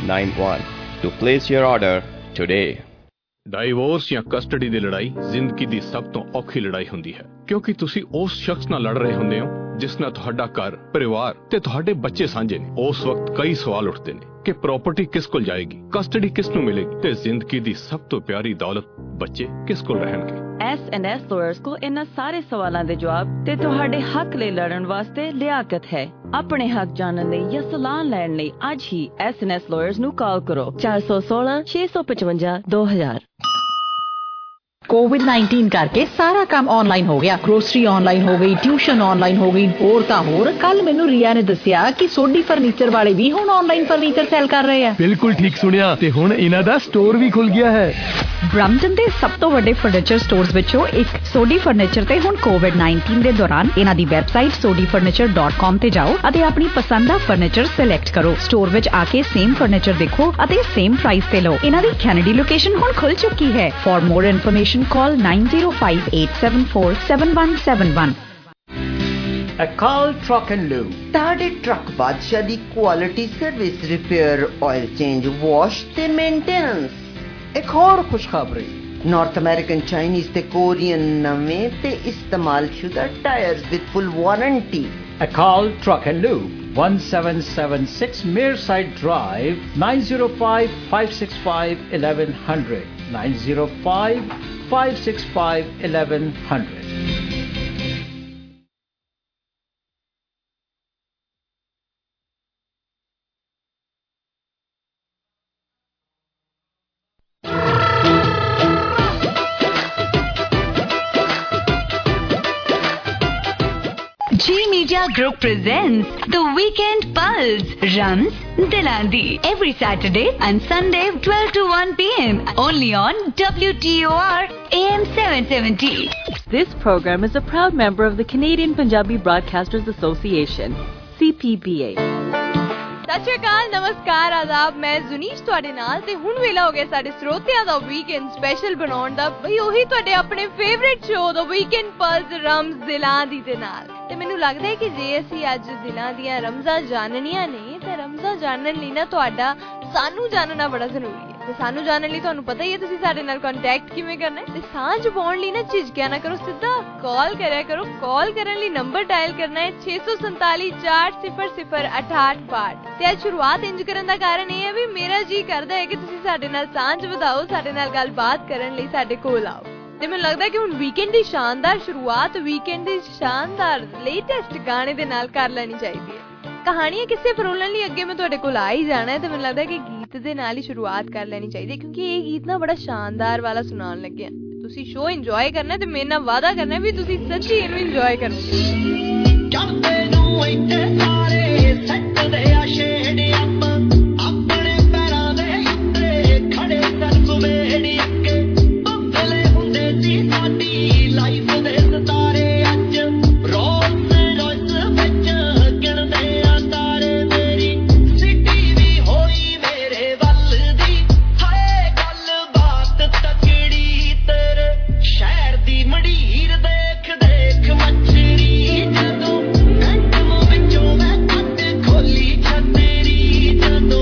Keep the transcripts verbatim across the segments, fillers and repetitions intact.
nine one to place your order today. Divorce ਜਾਂ custody ਦੀ ਲੜਾਈ ਜ਼ਿੰਦਗੀ ਦੀ ਸਭ ਤੋਂ ਔਖੀ ਲੜਾਈ ਹੁੰਦੀ ਹੈ, ਕਿਉਂਕਿ ਤੁਸੀਂ ਉਸ ਸ਼ਖਸ ਨਾਲ ਲੜ ਰਹੇ ਹੁੰਦੇ ਹੋ ਜਿਸ ਨਾਲ ਤੁਹਾਡਾ ਘਰ, ਪਰਿਵਾਰ ਤੇ ਤੁਹਾਡੇ ਬੱਚੇ ਸਾਂਝੇ ਨੇ। ਉਸ ਵਕਤ ਕਈ ਸਵਾਲ ਉੱਠਦੇ ਨੇ ਕਿ ਪ੍ਰਾਪਰਟੀ ਕਿਸ ਕੋਲ ਜਾਏਗੀ, ਕਸਟਡੀ ਕਿਸ ਨੂੰ ਮਿਲੇਗੀ ਤੇ ਜ਼ਿੰਦਗੀ ਦੀ ਸਭ ਤੋਂ ਪਿਆਰੀ ਦੌਲਤ ਬੱਚੇ ਕਿਸ ਕੋਲ ਰਹਿਣਗੇ। ਐਸ ਐਂਡ ਐਸ ਲਾਇਰਸ ਕੋਲ ਇਹਨਾਂ ਸਾਰੇ ਸਵਾਲਾਂ ਦੇ ਜਵਾਬ ਤੇ ਤੁਹਾਡੇ ਹੱਕ ਲਈ ਲੜਨ ਵਾਸਤੇ ਲਿਆਕਤ ਹੈ। ਆਪਣੇ ਹੱਕ ਜਾਣਨ ਲਈ ਜਾਂ ਸਲਾਹ ਲੈਣ ਲਈ ਅੱਜ ਹੀ ਐਸ ਐਂਡ ਐਸ ਲਾਇਰਸ ਨੂੰ ਕਾਲ ਕਰੋ ਚਾਰ ਸੌ ਸੋਲਾਂ ਛੇ ਸੌ ਪਚਵੰਜਾ ਦੋ ਹਜ਼ਾਰ। कोविड नाइनटीन करके सारा काम ऑनलाइन हो गया। ग्रोसरी ऑनलाइन हो गई, ट्यूशन ऑनलाइन हो गई, होर तां होर। कल मैनू रिया ने दसिया कि सोडी फर्नीचर वाले भी हुण ऑनलाइन फर्नीचर सेल कर रहे हैं। बिल्कुल ठीक सुनिया ते हुण इन्हां दा स्टोर भी खुल गया है। ब्रम्पटन दे सब तो वड्डे फर्नीचर स्टोर्स विचों एक सोडी फर्नीचर ते हुण कोविड नाइनटीन दे दौरान इन्हां दी website Sodhi furniture dot com ते जाओ अते अपनी पसंद दा फर्नीचर सिलेक्ट करो। स्टोर विच आके सेम फर्नीचर देखो अते सेम प्राइस ते लो। इन्हां दी कैनेडी लोकेशन हुण खुल चुकी है। For more information call nine zero five eight seven four seven one seven one. Akal Truck and Lube ਤੁਹਾਡੇ ਟਰੱਕ ਬਾਦਸ਼ਾਹ ਦੀ quality service, repair, oil change, wash ਤੇ ਮੇਨਟੇਨੈਂਸ। ਇੱਕ ਹੋਰ ਖੁਸ਼ਖਬਰੀ, ਨਾਰਥ ਅਮਰੀਕਨ, ਚਾਈਨੀਜ਼ ਤੇ ਕੋਰੀਅਨ ਨਵੇਂ ਤੇ ਇਸਤੇਮਾਲ ਸ਼ੁਦਾ tyres with full warranty. Akal Truck and Lube, one seven seven six Mearside Drive, nine zero five five six five eleven hundred, nine zero five five six five eleven hundred. G Media Group presents The Weekend Pulse, Rams Dilandi, every Saturday and Sunday twelve to one p m only on W T O R A M seven seventy. This program is a proud member of the Canadian Punjabi Broadcasters Association, C P B A. ਸਤਿ ਸ਼੍ਰੀ ਅਕਾਲ, ਨਮਸਕਾਰ, ਆਦਾਬ। ਮੈਂ ਜ਼ੁਨੀਸ਼ ਤੁਹਾਡੇ ਨਾਲ ਤੇ ਹੁਣ ਵੇਲਾ ਹੋ ਗਿਆ ਸਾਡੇ ਸਰੋਤਿਆਂ ਦਾ ਵੀਕਐਂਡ ਸਪੈਸ਼ਲ ਬਣਾਉਣ ਦਾ। ਬਈ ਉਹੀ ਤੁਹਾਡੇ ਆਪਣੇ ਫੇਵਰੇਟ ਸ਼ੋ ਦਾ ਵੀਕਐਂਡ ਪਲਸ ਰਮਜ਼ ਦਿਲਾਂ ਦੀ ਦੇ ਨਾਲ। ਤੇ ਮੈਨੂੰ ਲੱਗਦਾ ਹੈ ਕਿ ਜੇ ਅਸੀਂ ਅੱਜ ਦਿਲਾਂ ਦੀਆਂ ਰਮਜ਼ਾਂ ਜਾਣਨੀਆਂ ਨੇ ਤੇ ਰਮਜ਼ਾਂ ਜਾਣਨ ਲਈ ਨਾ ਤੁਹਾਡਾ ਸਾਨੂੰ ਜਾਣਨਾ ਬੜਾ ਜ਼ਰੂਰੀ ਹੈ। ਤੇ ਸਾਨੂੰ ਜਾਣਨ ਲਈ ਤੁਹਾਨੂੰ ਪਤਾ ਹੀ ਹੈ ਤੁਸੀਂ ਸਾਡੇ ਨਾਲ ਕੰਟੈਕਟ ਕਿਵੇਂ ਕਰਨਾ ਹੈ। ਤੇ ਸਾਂਝ ਪਾਉਣ ਲਈ ਨਾ ਝਿਜਕਿਆ ਨਾ ਕਰੋ, ਸਿੱਧਾ ਕਾਲ ਕਰਿਆ ਕਰੋ। ਕਾਲ ਕਰਨ ਲਈ ਨੰਬਰ ਡਾਇਲ ਕਰਨਾ ਹੈ ਛੇ ਸੌ ਸੰਤਾਲੀ ਚਾਰ ਸਿਫਰ ਸਿਫਰ ਅਠਾਹਠ ਬਾਹਠ। ਤੇ ਅੱਜ ਸ਼ੁਰੂਆਤ ਇੰਜ ਕਰਨ ਦਾ ਕਾਰਨ ਇਹ ਹੈ ਵੀ ਮੇਰਾ ਜੀ ਕਰਦਾ ਹੈ ਕਿ ਤੁਸੀਂ ਸਾਡੇ ਨਾਲ ਸਾਂਝ ਵਧਾਓ, ਸਾਡੇ ਨਾਲ ਗੱਲਬਾਤ ਕਰਨ ਲਈ ਸਾਡੇ ਕੋਲ ਆਓ। ਤੇ ਮੈਨੂੰ ਲੱਗਦਾ ਕਿ ਹੁਣ ਵੀਕਐਂਡ ਦੀ ਸ਼ਾਨਦਾਰ ਸ਼ੁਰੂਆਤ, ਵੀਕਐਂਡ ਦੀ ਸ਼ਾਨਦਾਰ ਲੇਟੈਸਟ ਗਾਣੇ ਦੇ ਨਾਲ ਕਰ ਲੈਣੀ ਚਾਹੀਦੀ ਹੈ। ਕਹਾਣੀਆਂ ਕਿਸੇ ਫਰੋਲਣ ਲਈ ਅੱਗੇ ਮੈਂ ਤੁਹਾਡੇ ਕੋਲ ਆ ਹੀ ਜਾਣਾ ਹੈ ਤੇ ਮੈਨੂੰ ਲੱਗਦਾ ਕਿ ਗੀਤ ਦੇ ਨਾਲ ਹੀ ਸ਼ੁਰੂਆਤ ਕਰ ਲੈਣੀ ਚਾਹੀਦੀ ਹੈ, ਕਿਉਂਕਿ ਇਹ ਗੀਤ ਨਾ ਬੜਾ ਸ਼ਾਨਦਾਰ ਵਾਲਾ ਸੁਣਾਉਣ ਲੱਗੇ। ਤੁਸੀਂ ਸ਼ੋਅ ਇੰਜੋਏ ਕਰਨਾ ਤੇ ਮੇਰੇ ਨਾਲ ਵਾਅਦਾ ਕਰਨਾ ਵੀ ਤੁਸੀਂ ਸੱਚੀ ਇਹਨੂੰ ਇੰਜੋਏ ਕਰੋਗੇ। ਜਦੋਂ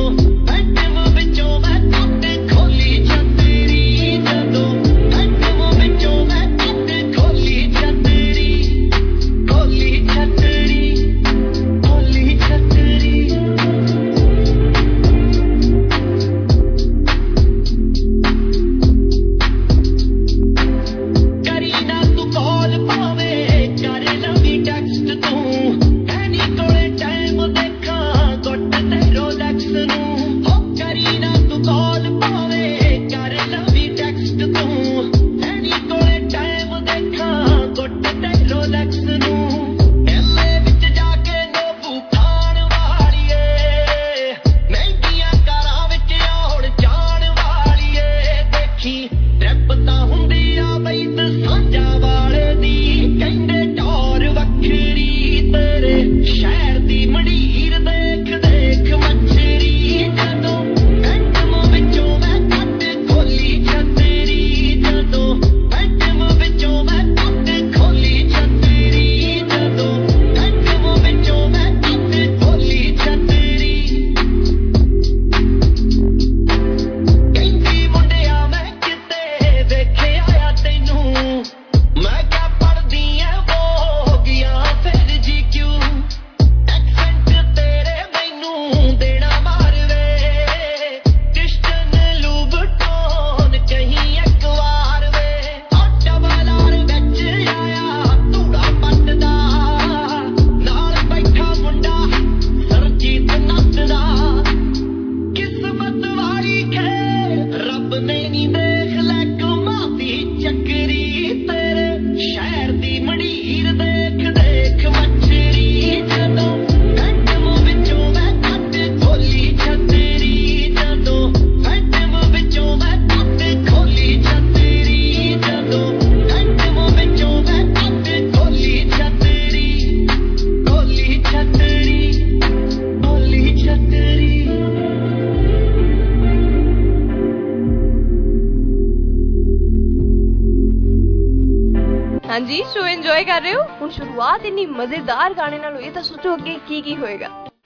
ਹਾਂਜੀ ਸ਼ੋ ਇੰਜੋਏ ਕਰ ਰਹੇ ਹੋ। ਹੁਣ ਸ਼ੁਰੂਆਤ ਇੰਨੀ ਮਜ਼ੇਦਾਰ ਗਾਣੇ ਨਾਲ ਹੋਈ ਤਾਂ ਸੋਚੋ ਅੱਗੇ ਕੀ ਕੀ ਹੋਏਗਾ।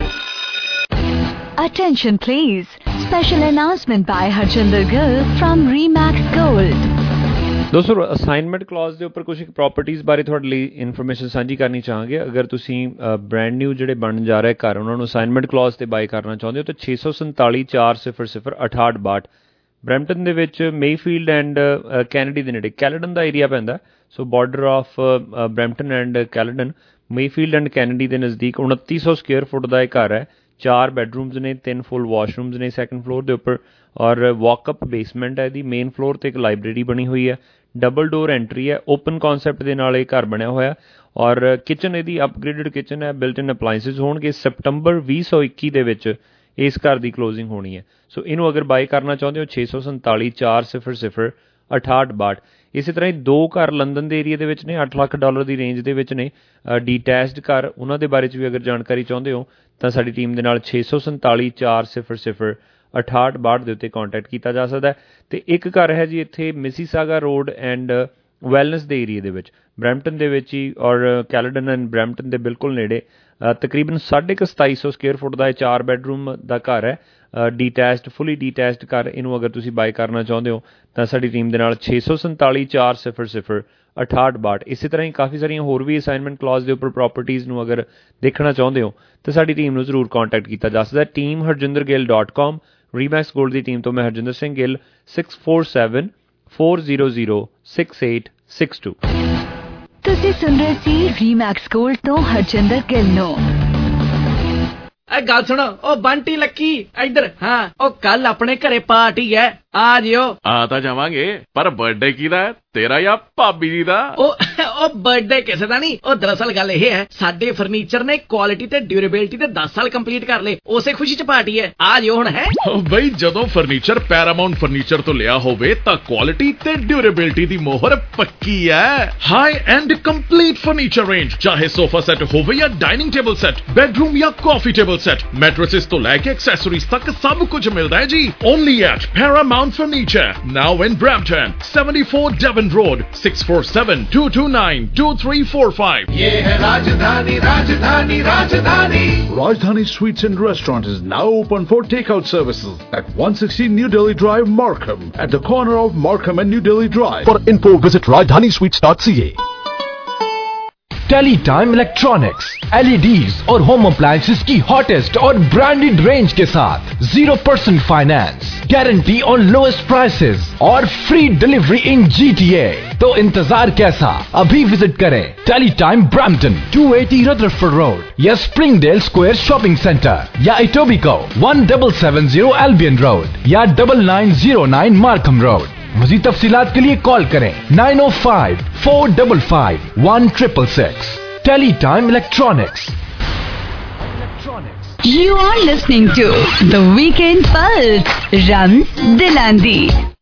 Attention please. Special announcement by Harjinder Gill from Remax Gold. ਦੋਸਤੋ ਅਸਾਈਨਮੈਂਟ ਕਲੌਜ਼ ਦੇ ਉੱਪਰ ਕੁਝ ਪ੍ਰੋਪਰਟੀਜ਼ ਬਾਰੇ ਤੁਹਾਡੇ ਲਈ ਇਨਫੋਰਮੇਸ਼ਨ ਸਾਂਝੀ ਕਰਨੀ ਚਾਹਾਂਗੇ। ਅਗਰ ਤੁਸੀਂ ਬ੍ਰੈਂਡ ਨਿਊ ਜਿਹੜੇ ਬਣਨ ਜਾ ਰਹੇ ਘਰ ਉਹਨਾਂ ਨੂੰ ਅਸਾਈਨਮੈਂਟ ਕਲੌਜ਼ ਤੇ ਬਾਈ ਕਰਨਾ ਚਾਹੁੰਦੇ ਹੋ ਤਾਂ ਛੇ ਸੌ ਸੰਤਾਲੀ ਚਾਰ ਸਿਫਰ ਸਿਫਰ ਅਠਾਹਠ ਬਾਹਠ ਬਰੈਂਪਟਨ ਦੇ ਵਿੱਚ ਮੇਫੀਲਡ ਐਂਡ ਕੈਨੇਡੀ ਦੇ ਨੇੜੇ ਕੈਲਡਨ ਦਾ ਏਰੀਆ ਪੈਂਦਾ। So border of Brampton and Caledon Mayfield and Kennedy ਦੇ ਨਜ਼ਦੀਕ ਉਨੱਤੀ ਸੌ ਸਕੁਅਰ ਫੁੱਟ ਦਾ ਇਹ ਘਰ ਹੈ। ਚਾਰ ਬੈਡਰੂਮਸ ਨੇ, ਤਿੰਨ ਫੁੱਲ ਵਾਸ਼ਰੂਮਸ ਨੇ ਸੈਕੰਡ ਫਲੋਰ ਦੇ ਉੱਪਰ ਔਰ ਵਾਕਅਪ ਬੇਸਮੈਂਟ ਹੈ ਇਹਦੀ। ਮੇਨ ਫਲੋਰ 'ਤੇ ਇੱਕ ਲਾਇਬ੍ਰੇਰੀ ਬਣੀ ਹੋਈ ਹੈ। ਡਬਲ ਡੋਰ ਐਂਟਰੀ ਹੈ। ਓਪਨ ਕੌਨਸੈਪਟ ਦੇ ਨਾਲ ਇਹ ਘਰ ਬਣਿਆ ਹੋਇਆ ਔਰ ਕਿਚਨ ਇਹਦੀ ਅਪਗ੍ਰੇਡਡ ਕਿਚਨ ਹੈ। ਬਿਲਟ ਇਨ ਅਪਲਾਇੰਸਿਸ ਹੋਣਗੇ। ਸੈਪਟੰਬਰ ਵੀਹ ਸੌ ਇੱਕੀ ਦੇ ਵਿੱਚ ਇਸ ਘਰ ਦੀ ਕਲੋਜ਼ਿੰਗ ਹੋਣੀ ਹੈ। ਸੋ ਇਹਨੂੰ ਅਗਰ ਬਾਈ ਕਰਨਾ ਚਾਹੁੰਦੇ ਹੋ ਛੇ ਸੌ ਸੰਤਾਲੀ ਚਾਰ ਸਿਫਰ ਸਿਫਰ ਅਠਾਹਠ ਬਾਹਠ। ਇਸੇ ਤਰ੍ਹਾਂ ਹੀ ਦੋ ਘਰ ਲੰਦਨ ਦੇ ਏਰੀਆ ਦੇ ਵਿੱਚ ਨੇ, ਅੱਠ ਲੱਖ ਡਾਲਰ ਦੀ ਰੇਂਜ ਦੇ ਵਿੱਚ ਨੇ ਡੀਟੈਚਡ ਘਰ। ਉਹਨਾਂ ਦੇ ਬਾਰੇ 'ਚ ਵੀ ਅਗਰ ਜਾਣਕਾਰੀ ਚਾਹੁੰਦੇ ਹੋ ਤਾਂ ਸਾਡੀ ਟੀਮ ਦੇ ਨਾਲ ਛੇ ਸੌ ਸੰਤਾਲੀ ਚਾਰ ਸਿਫਰ ਸਿਫਰ ਅਠਾਹਠ ਬਾਹਠ ਦੇ ਉੱਤੇ ਕਾਂਟੈਕਟ ਕੀਤਾ ਜਾ ਸਕਦਾ। ਅਤੇ ਇੱਕ ਘਰ ਹੈ ਜੀ ਇੱਥੇ ਮਿਸੀਸਾਗਾ ਰੋਡ ਐਂਡ ਵੈਲਨੈਸ ਦੇ ਏਰੀਏ ਦੇ ਵਿੱਚ ਬਰੈਂਪਟਨ ਦੇ ਵਿੱਚ ਹੀ ਔਰ ਕੈਲਡਨ ਐਂਡ ਬਰੈਂਪਟਨ ਦੇ ਬਿਲਕੁਲ ਨੇੜੇ ਤਕਰੀਬਨ ਸਾਢੇ ਕੁ ਸਤਾਈ ਸੌ ਸਕੁਅਰ ਫੁੱਟ ਦਾ ਇਹ ਚਾਰ ਬੈਡਰੂਮ ਦਾ ਘਰ ਹੈ। ਡੀਟੈਚਡ ਫੁੱਲੀ ਡੀਟੈਚਡ ਘਰ। ਇਹਨੂੰ ਅਗਰ ਤੁਸੀਂ ਬਾਈ ਕਰਨਾ ਚਾਹੁੰਦੇ ਹੋ ਤਾਂ ਸਾਡੀ ਟੀਮ ਦੇ ਨਾਲ ਛੇ ਸੌ ਸੰਤਾਲੀ ਚਾਰ ਸਿਫਰ ਸਿਫਰ ਅਠਾਹਠ ਬਾਹਠ। ਇਸੇ ਤਰ੍ਹਾਂ ਹੀ ਕਾਫੀ ਸਾਰੀਆਂ ਹੋਰ ਵੀ ਅਸਾਈਨਮੈਂਟ ਕਲੌਜ਼ ਦੇ ਉੱਪਰ ਪ੍ਰੋਪਰਟੀਜ਼ ਨੂੰ ਅਗਰ ਦੇਖਣਾ ਚਾਹੁੰਦੇ ਹੋ ਤਾਂ ਸਾਡੀ ਟੀਮ ਨੂੰ ਜ਼ਰੂਰ ਕਾਂਟੈਕਟ ਕੀਤਾ ਜਾ ਸਕਦਾ। ਟੀਮ ਹਰਜਿੰਦਰ ਗਿੱਲ ਡਾਟ ਕਾਮ। ਰੀਮੈਕਸ ਗੋਲਡ ਦੀ ਟੀਮ ਤੋਂ ਮੈਂ Harjinder Singh Gill six four seven four zero zero six eight six two. ਤੁਸੀਂ ਸੁਣ ਰਹੇ ਸੀ ਰੀਮੈਕਸ ਗੋਲਡ ਤੋਂ ਹਰਜਿੰਦਰ ਗਿੱਲ ਨੂੰ। ਇਹ ਗੱਲ ਸੁਣੋ ਉਹ ਬੰਟੀ ਲੱਕੀ ਇੱਧਰ। ਹਾਂ ਉਹ ਕੱਲ ਆਪਣੇ ਘਰੇ ਪਾਰਟੀ ਹੈ, ਆ ਜਿਓ। ਆ ਤਾਂ ਜਾਵਾਂਗੇ ਪਰ ਬਰਥਡੇ ਕਿਹਦਾ ਹੈ, ਤੇਰਾ ਜਾਂ ਭਾਬੀ ਜੀ ਦਾ? ਉਹ ਉਹ ਬਰਥਡੇ ਕਿਸੇ ਦਾ ਨਹੀਂ। ਉਹ ਦਰਅਸਲ ਗੱਲ ਇਹ ਹੈ ਸਾਡੇ ਫਰਨੀਚਰ ਨੇ ਕੁਆਲਿਟੀ ਤੇ ਡਿਊਰੇਬਿਲਟੀ ਤੇ ਦਸ ਸਾਲ ਕੰਪਲੀਟ ਕਰ ਲਏ, ਉਸੇ ਖੁਸ਼ੀ ਚ ਪਾਰਟੀ ਹੈ, ਆ ਜਿਓ ਹੁਣ। ਹੈ ਬਈ ਜਦੋਂ ਫਰਨੀਚਰ ਪੈਰਾਮਾਉਂਟ ਫਰਨੀਚਰ ਤੋਂ ਲਿਆ ਹੋਵੇ ਤਾਂ ਕੁਆਲਿਟੀ ਤੇ ਡਿਊਰੇਬਿਲਟੀ ਦੀ ਮੋਹਰ ਪੱਕੀ ਹੈ। High end complete furniture range, ਚਾਹੇ ਸੋਫਾ ਸੈੱਟ ਹੋਵੇ ਜਾਂ ਡਾਈਨਿੰਗ ਟੇਬਲ ਸੈੱਟ, ਬੈਡਰੂਮ ਜਾਂ ਕਾਫੀ ਟੇਬਲ ਸੈੱਟ, ਮੈਟ੍ਰੈਸਿਸ ਤੋਂ ਲੈ ਕੇ ਐਕਸੈਸਰੀਜ਼ ਤੱਕ ਸਭ ਕੁਝ ਮਿਲਦਾ ਹੈ ਜੀ। Only at Paramount furniture, now in Brampton, seventy four Devon Road, six four seven two two nine two three four five. ये है राजधानी राजधानी राजधानी Rajdhani Sweets and Restaurant is now open for takeout services at one sixty New Delhi Drive, Markham, at the corner of Markham and New Delhi Drive. For info visit rajdhani sweets dot c a. Teletime electronics, LEDs और home appliances की hottest और branded range के साथ zero percent finance, guarantee on lowest prices और free delivery in GTA. तो इंतजार कैसा, अभी विजिट करें Teletime Brampton two eighty Rutherford road या स्प्रिंगडेल स्क्वायर शॉपिंग सेंटर या Etobicoke one seven seven zero Albion road या double nine zero nine Markham road. मज़ीद तफसीलात के लिए कॉल करें nine o five four five five one triple six. Teletime electronics. You are listening to The Weekend Pulse, Rams Dilandi.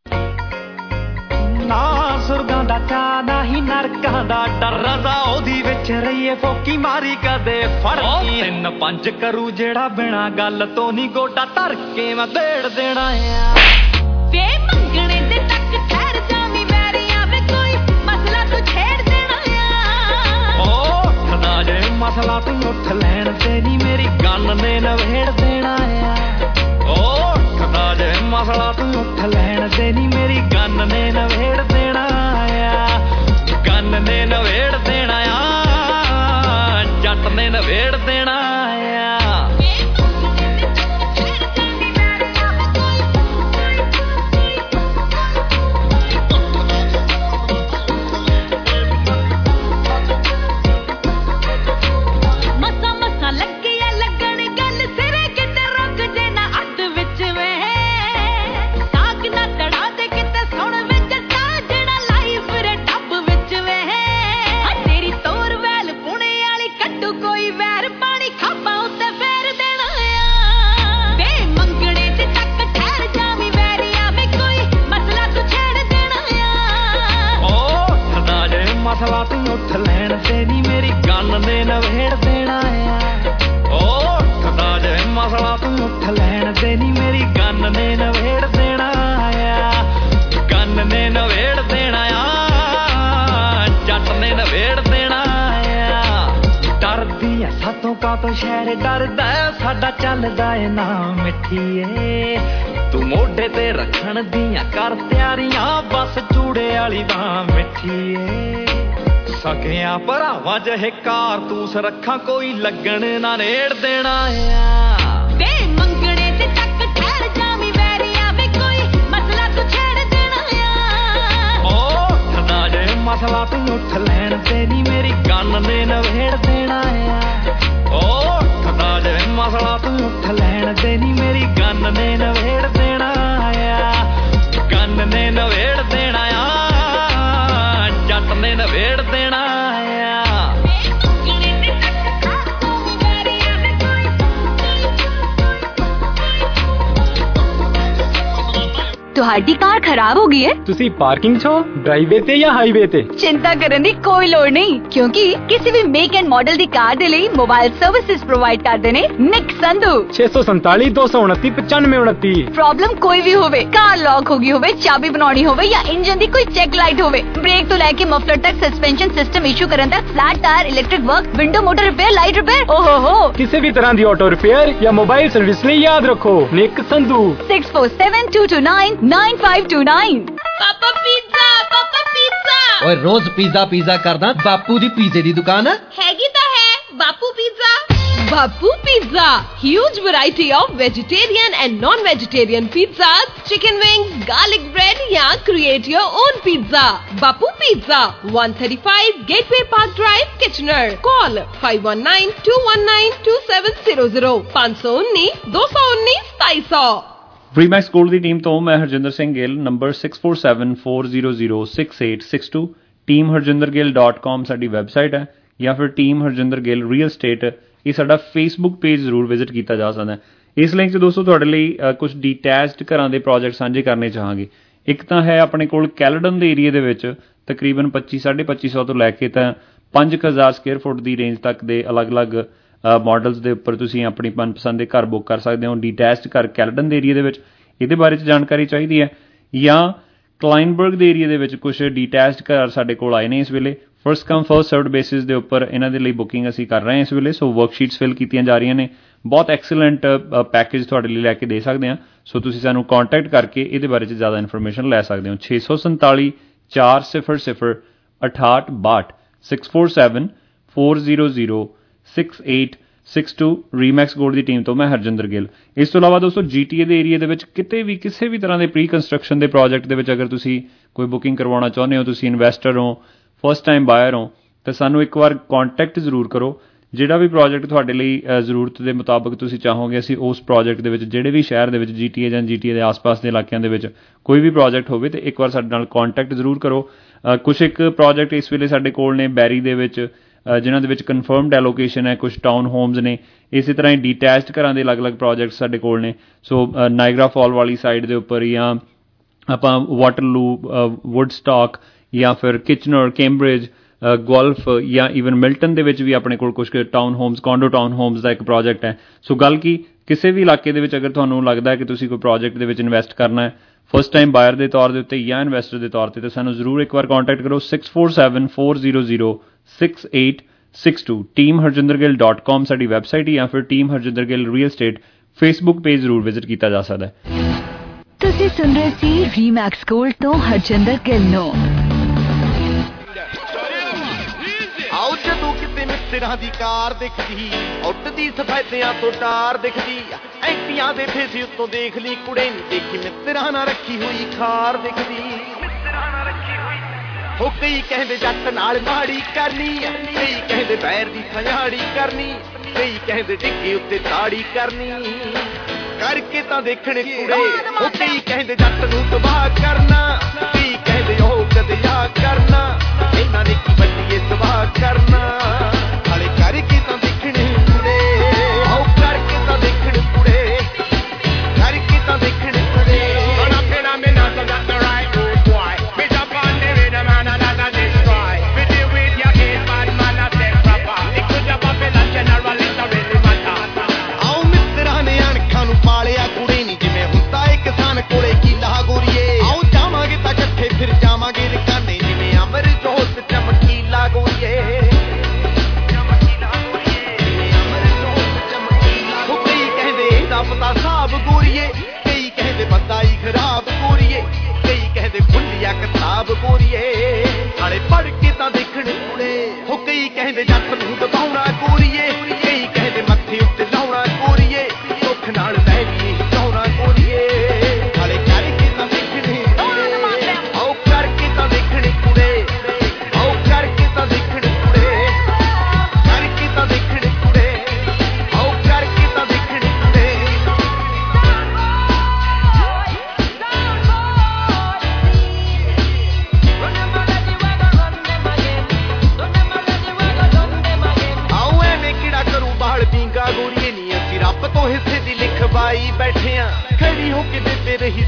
ਨਾ ਸੁਰਗਾਂ ਦਾ ਚਾਹ ਨਾ ਹੀ ਨਰਕਾਂ ਦਾ ਡਰ, ਰਜ਼ਾ ਉਹਦੀ ਵਿੱਚ ਰਹੀਏ ਫੋਕੀ ਮਾਰੀ ਕਦੇ ਫਰਕੀ। ਤਿੰਨ ਪੰਜ ਕਰੂ ਜਿਹੜਾ ਬਿਨਾ ਗੱਲ ਤੋਂ ਨਹੀਂ ਗੋਡਾ ਧਰ ਕੇ ਮੈਂ ਦੇੜ ਦੇਣਾ ਆ। ਵੇ ਮੰਗਣੇ ਦੇ ਤੱਕ ਠਹਿਰ ਜਾਵੀਂ ਵੈਰੀਆਂ, ਵੇ ਕੋਈ ਮਸਲਾ ਤੂੰ ਛੇੜ ਦੇਣਾ ਆ। ਓ ਖਦਾ ਜੇ ਮਸਲਾ ਤੂੰ ਉੱਠ ਲੈਣ ਤੇ ਨੀ ਮੇਰੀ ਗੰਨ ਨੇ ਨਵੇੜ ਦੇਣਾ ਆ। ਓ ਖਦਾ ਜੇ ਮਸਲਾ ਤੂੰ ਉੱਠ ਲੈਣ ਤੇ ਨੀ ਮੇਰੀ ਗੰਨ ਨੇ ਨਵੇੜ ਦੇਣਾ ਆ। ਗੰਨ ਨੇ ਨਵੇੜ ਦੇਣਾ ਆ, ਜੱਟ ਨੇ ਨਵੇੜ ਦੇਣਾ ਆ। ਮਸਾ ਮਸਾ ਲੱਗੀ ਆ ਲੱਗਣ ਗੱਲ ਸਿਰੇ ਕਿਤੇ ਰੁਕ ਜੇ ਨਾ ਅੱਧ ਵਿੱਚ ਮਸਲਾ ਤੋਂ ਸ਼ਹਿਰ ਡਰਦਾ ਸਾਡਾ ਚੱਲਦਾ ਏ ਨਾ ਮਿੱਠੀਏ ਤੂੰ ਮੋਢੇ ਤੇ ਰੱਖਣ ਦੀਆਂ ਕਰ ਤਿਆਰੀਆਂ ਬਸ ਚੂੜੇ ਵਾਲੀ ਬਾਂਹ ਮਿੱਠੀਏ ਸਕਿਆਂ ਭਰਾਵਾਂ ਜਿਹੇ ਕਾਰਤੂਸ ਰੱਖਾਂ ਕੋਈ ਲੱਗਣ ਨਾ ਨੇੜ ਦੇਣਾ ਆ ਵੇ ਮੰਗਣੇ ਤੇ ਤੱਕ ਠਹਿਰ ਜਾਵੀਂ ਵੈਰੀਆ ਵੇ ਕੋਈ ਮਸਲਾ ਤੂੰ ਛੇੜ ਦੇਣਾ ਆ ਓ ਠੰਡਾ ਜੇ ਮਸਲਾ ਤੂੰ ਉੱਠ ਲੈਣ ਤੇ ਨੀ ਮੇਰੀ ਗੰਨ ਨੇ ਨਵੇੜ ਦੇਣਾ ਆ ਓ ਠੰਡਾ ਜੇ ਮਸਲਾ ਤੂੰ ਉੱਠ ਲੈਣ ਤੇ ਨੀ ਮੇਰੀ ਗੰਨ ਨੇ ਨਵੇੜ ਦੇਣਾ ਆ ਗੰਨ ਨੇ ਨਵੇੜ ਦੇਣਾ ਆ ਜੱਟ ਨੇ ਨਵੇੜ ਦੇਣਾ ਆ ਤੁਹਾਡੀ ਕਾਰ ਖਰਾਬ ਹੋ ਗਈ ਹੈ ਤੁਸੀਂ ਪਾਰਕਿੰਗ 'ਚ ਹੋ ਡਰਾਈਵੇ ਤੇ ਜਾਂ ਹਾਈਵੇ ਤੇ ਚਿੰਤਾ ਕਰਨ ਦੀ ਕੋਈ ਲੋੜ ਨਹੀਂ ਕਿਉਂਕਿ ਕਿਸੇ ਵੀ ਮੇਕ ਐਂਡ ਮਾਡਲ ਦੀ ਕਾਰ ਦੇ ਲਈ ਮੋਬਾਈਲ ਸਰਵਿਸਿਜ਼ ਪ੍ਰੋਵਾਈਡ ਕਰਦੇ ਨੇ ਨਿਕ ਸੰਧੂ ਛੇ ਸੌ ਸੰਤਾਲੀ ਦੋ ਸੌ ਉਨੱਤੀ ਪਚਾਨਵੇਂ ਉਨੱਤੀ ਪ੍ਰੋਬਲਮ ਕੋਈ ਵੀ ਹੋਵੇ ਕਾਰ ਲੌਕ ਹੋ ਗਈ ਹੋਵੇ ਚਾਬੀ ਬਣਾਉਣੀ ਹੋਵੇ ਜਾਂ ਇੰਜਨ ਦੀ ਕੋਈ ਚੈੱਕ ਲਾਈਟ ਹੋਵੇ ਬ੍ਰੇਕ ਤੋਂ ਲੈ ਕੇ ਮਫਲਰ ਤੱਕ ਸਸਪੈਂਸ਼ਨ ਸਿਸਟਮ ਇਸ਼ੂ ਕਰਨ ਤੱਕ flat tyre electric work window motor repair light repair ਓਹੋ ਹੋ ਕਿਸੇ ਵੀ ਤਰ੍ਹਾਂ ਦੀ ਆਟੋ ਰਿਪੇਅਰ ਜਾਂ ਮੋਬਾਈਲ ਸਰਵਿਸ ਲਈ ਯਾਦ ਰੱਖੋ Nick Sandhu six four seven two two nine nine five two nine Papa pizza Papa pizza ਓਏ ਰੋਜ਼ ਪੀਜ਼ਾ ਪੀਜ਼ਾ ਕਰਦਾ ਬਾਪੂ ਦੀ ਪੀਜ਼ੇ ਦੀ ਦੁਕਾਨ ਹੈਗੀ ਤਾਂ ਹੈ Bapu pizza Bapu pizza huge variety of vegetarian and non-vegetarian pizzas chicken wings garlic bread ਜਾਂ create your own pizza bapu pizza one thirty-five gateway park drive kitchener call five one nine two one nine two seven zero zero five one nine two one nine seven zero zero Remax gold ਦੀ team ਤੋਂ ਮੈਂ Harjinder Singh Gill number six four seven four zero zero six eight six two team Harjinder Gill dot com ਸਾਡੀ website ਹੈ ਜਾਂ ਫਿਰ team Harjinder Gill real estate ਇਹ ਸਾਡਾ Facebook page ਜ਼ਰੂਰ ਵਿਜ਼ਿਟ ਕੀਤਾ ਜਾ ਸਕਦਾ ਹੈ ਇਸ ਲਿੰਕ 'ਚ ਦੋਸਤੋ ਤੁਹਾਡੇ ਲਈ ਕੁਝ ਡੀਟੈਚਡ ਘਰਾਂ ਦੇ ਪ੍ਰੋਜੈਕਟ ਸਾਂਝੇ ਕਰਨੇ ਚਾਹਾਂਗੇ ਇੱਕ ਤਾਂ ਹੈ ਆਪਣੇ ਕੋਲ ਕੈਲਡਨ ਦੇ ਏਰੀਏ ਦੇ ਵਿੱਚ ਤਕਰੀਬਨ ਪੱਚੀ ਸਾਢੇ ਪੱਚੀ ਸੌ ਤੋਂ ਲੈ ਕੇ ਤਾਂ ਪੰਜ ਕੁ ਹਜ਼ਾਰ ਸਕੁਅਰ ਫੁੱਟ ਦੀ ਰੇਂਜ ਤੱਕ ਦੇ ਅਲੱਗ-ਅਲੱਗ ਮਾਡਲਸ ਦੇ ਉੱਪਰ ਤੁਸੀਂ ਆਪਣੀ ਮਨਪਸੰਦ ਦੇ ਘਰ ਬੁੱਕ ਕਰ ਸਕਦੇ ਹੋ ਡੀਟੈਚਡ ਘਰ ਕੈਲਡਨ ਦੇ ਏਰੀਏ ਦੇ ਵਿੱਚ ਇਹਦੇ ਬਾਰੇ 'ਚ ਜਾਣਕਾਰੀ ਚਾਹੀਦੀ ਹੈ ਜਾਂ ਕਲਾਈਨਬਰਗ ਦੇ ਏਰੀਏ ਦੇ ਵਿੱਚ ਕੁਝ ਡੀਟੈਚਡ ਘਰ ਸਾਡੇ ਕੋਲ ਆਏ ਨੇ ਇਸ ਵੇਲੇ first come first served basis ਦੇ ਉੱਪਰ ਇਹਨਾਂ ਦੇ ਲਈ ਬੁਕਿੰਗ ਅਸੀਂ ਕਰ ਰਹੇ ਹਾਂ ਇਸ ਵੇਲੇ ਸੋ ਵਰਕਸ਼ੀਟਸ ਫਿਲ ਕੀਤੀਆਂ ਜਾ ਰਹੀਆਂ ਨੇ ਬਹੁਤ ਐਕਸਲੈਂਟ ਪੈਕੇਜ ਤੁਹਾਡੇ ਲਈ ਲੈ ਕੇ ਦੇ ਸਕਦੇ ਹਾਂ ਸੋ ਤੁਸੀਂ ਸਾਨੂੰ ਕੰਟੈਕਟ ਕਰਕੇ ਇਹਦੇ ਬਾਰੇ 'ਚ ਜ਼ਿਆਦਾ ਇਨਫੋਰਮੇਸ਼ਨ ਲੈ ਸਕਦੇ ਹੋ ਛੇ ਸੌ ਸੰਤਾਲੀ ਚਾਰ ਸਿਫਰ ਸਿਫਰ ਅਠਾਹਠ ਬਾਹਠ six four seven four zero zero six eight six two Remax gold ਦੀ ਟੀਮ ਤੋਂ ਮੈਂ ਹਰਜਿੰਦਰ ਗਿੱਲ ਇਸ ਤੋਂ ਇਲਾਵਾ ਦੋਸਤੋ ਜੀ ਟੀ ਏ ਦੇ ਏਰੀਏ ਦੇ ਵਿੱਚ ਕਿਤੇ ਵੀ ਕਿਸੇ ਵੀ ਤਰ੍ਹਾਂ ਦੇ ਪ੍ਰੀ ਕੰਸਟਰਕਸ਼ਨ ਦੇ ਪ੍ਰੋਜੈਕਟ ਦੇ ਵਿੱਚ ਅਗਰ ਤੁਸੀਂ ਕੋਈ ਬੁਕਿੰਗ ਕਰਵਾਉਣਾ ਚਾਹੁੰਦੇ ਹੋ ਤੁਸੀਂ ਇਨਵੈਸਟਰ ਹੋ ਫਸਟ ਟਾਈਮ ਬਾਇਰ ਹੋ ਤਾਂ ਸਾਨੂੰ ਇੱਕ ਵਾਰ ਕੰਟੈਕਟ ਜ਼ਰੂਰ ਕਰੋ ਜਿਹੜਾ ਵੀ ਪ੍ਰੋਜੈਕਟ ਤੁਹਾਡੇ ਲਈ ਜ਼ਰੂਰਤ ਦੇ ਮੁਤਾਬਕ ਤੁਸੀਂ ਚਾਹੋਗੇ ਅਸੀਂ ਉਸ ਪ੍ਰੋਜੈਕਟ ਦੇ ਵਿੱਚ ਜਿਹੜੇ ਵੀ ਸ਼ਹਿਰ ਦੇ ਵਿੱਚ ਜੀ ਟੀ ਏ ਜਾਂ ਜੀ ਟੀ ਏ ਦੇ ਆਸ-ਪਾਸ ਦੇ ਇਲਾਕਿਆਂ ਦੇ ਵਿੱਚ ਕੋਈ ਵੀ ਪ੍ਰੋਜੈਕਟ ਹੋਵੇ ਤਾਂ ਇੱਕ ਵਾਰ ਸਾਡੇ ਨਾਲ ਕੰਟੈਕਟ ਜ਼ਰੂਰ ਕਰੋ ਕੁਛ ਇੱਕ ਪ੍ਰੋਜੈਕਟ ਇਸ ਵੇਲੇ ਸਾਡੇ ਕੋਲ ਨੇ ਬੈਰੀ ਦੇ ਵਿੱਚ ਜਿਨ੍ਹਾਂ ਦੇ ਵਿੱਚ ਕਨਫਰਮਡ ਐਲੋਕੇਸ਼ਨ ਹੈ ਕੁਝ ਟਾਊਨ ਹੋਮਸ ਨੇ ਇਸੇ ਤਰ੍ਹਾਂ ਹੀ ਡੀਟੈਚਡ ਘਰਾਂ ਦੇ ਅਲੱਗ-ਅਲੱਗ ਪ੍ਰੋਜੈਕਟਸ ਸਾਡੇ ਕੋਲ ਨੇ ਸੋ ਨਾਇਗਰਾ ਫਾਲ ਵਾਲੀ ਸਾਈਡ ਦੇ ਉੱਪਰ ਜਾਂ ਆਪਾਂ ਵਾਟਰਲੂ ਵੁੱਡਸਟਾਕ ਜਾਂ ਫਿਰ ਕਿਚਨਰ ਕੈਂਬਰਿਜ ਗੋਲਫ ਜਾਂ ਈਵਨ ਮਿਲਟਨ ਦੇ ਵਿੱਚ ਵੀ ਆਪਣੇ ਕੋਲ ਕੁਝ town homes condo town homes ਦਾ ਇੱਕ ਪ੍ਰੋਜੈਕਟ ਹੈ ਸੋ ਗੱਲ ਕੀ ਕਿਸੇ ਵੀ ਇਲਾਕੇ ਦੇ ਵਿੱਚ ਅਗਰ ਤੁਹਾਨੂੰ ਲੱਗਦਾ ਹੈ ਕਿ ਤੁਸੀਂ ਕੋਈ ਪ੍ਰੋਜੈਕਟ ਦੇ ਵਿੱਚ ਇਨਵੈਸਟ ਕਰਨਾ ਹੈ ਫਸਟ ਟਾਈਮ ਬਾਇਰ ਦੇ ਤੌਰ ਦੇ ਉੱਤੇ ਜਾਂ ਇਨਵੈਸਟਰ ਦੇ ਤੌਰ 'ਤੇ ਤਾਂ ਸਾਨੂੰ ਜ਼ਰੂਰ ਇੱਕ ਵਾਰ ਕੰਟੈਕਟ ਕਰੋ six four seven four zero zero six eight six two team Harjinder Gill dot com ਸਾਡੀ ਵੈਬਸਾਈਟ ਜਾਂ ਫਿਰ team Harjinder Gill real estate Facebook page ਜ਼ਰੂਰ ਵਿਜ਼ਿਟ ਕੀਤਾ ਜਾ ਸਕਦਾ ਹੈ ਤੁਸੀਂ ਸੁਣ ਰਹੇ ਸੀ ਰੀਮੈਕਸ ਗੋਲਡ ਤੋਂ ਹਰਜਿੰਦਰ ਗਿੱਲ ਨੂੰ ਆਉ ਜਦੋਂ ਕਿਤੇ ਮਿੱਤਰਾਂ ਦੀ ਕਾਰ ਦਿਖਦੀ ਉੱਡਦੀ ਸਫੈਦਿਆਂ ਤੋਂ ਟਾਰ ਦਿਖਦੀ ਐਂਟੀਆਂ ਦੇ ਫੇਸ ਉੱਤੋਂ ਦੇਖ ਲਈ ਕੁੜੇ ਨੀ ਦੇਖੀ ਮਿੱਤਰਾਂ ਨਾਲ ਰੱਖੀ ਹੋਈ ਖਾਰ ਦਿਖਦੀ ਮਿੱਤਰਾਂ ਨਾਲ ਰੱਖੀ ਹੋਈ ਹੋ ਕਈ ਕਹਿੰਦੇ ਜੱਟ ਨਾਲ ਮਾੜੀ ਕਰਨੀ ਕਈ ਕਹਿੰਦੇ ਬੈਰ ਦੀ ਖਿਆੜੀ ਕਰਨੀ ਕਈ ਕਹਿੰਦੇ ਡਿੱਗੇ ਉੱਤੇ ਤਾੜੀ ਕਰਨੀ ਕਰਕੇ ਤਾਂ ਦੇਖਣ ਕੁੜੇ ਹੋ ਕਈ ਕਹਿੰਦੇ ਜੱਟ ਨੂੰ ਤਬਾਹ ਕਰਨਾ ਕਈ ਕਹਿੰਦੇ ਉਹ ਕਦੇ ਆ ਕਰਨਾ ਇਹਨਾਂ ਨੇ ਕੀ ਵੱਡੀ ਤਬਾਹ ਕਰਨਾ ਹਾਲੇ ਕਰਕੇ ਤਾਂ ਦੇਖਣ ਕੁੜੇ ਹੋ ਕਰਕੇ ਤਾਂ ਦੇਖਣ ਕੁੜੇ ਕਰਕੇ ਤਾਂ ਦੇਖਣ ਕੁੜੇ Run up in a minute, so that's the right road, boy. Bitch up on the rhythm and another destroy. We deal with your case, bad man, I say proper. It could have been a general, it really matter. ਆਓ ਮਿੱਤਰਾਂ ਨੇ ਅਣਖਾਂ ਨੂੰ ਪਾਲਿਆ ਕੁੜੇ ਨੀ ਜਿਵੇਂ ਹੁੰਦਾ ਏ ਕਿਸਾਨ ਕੋਲੇ ਕੀ ਲਾ ਗੋਰੀਏ ਆਓ ਜਾਵਾਂਗੇ ਤਾਂ ਇਕੱਠੇ ਫਿਰ ਜਾਵਾਂਗੇ ਰਕਾਨੇ ਜਿਵੇਂ ਅਮਰ ਜੋਤ ਚਮਕੀਲਾ ਗੋਰੀਏ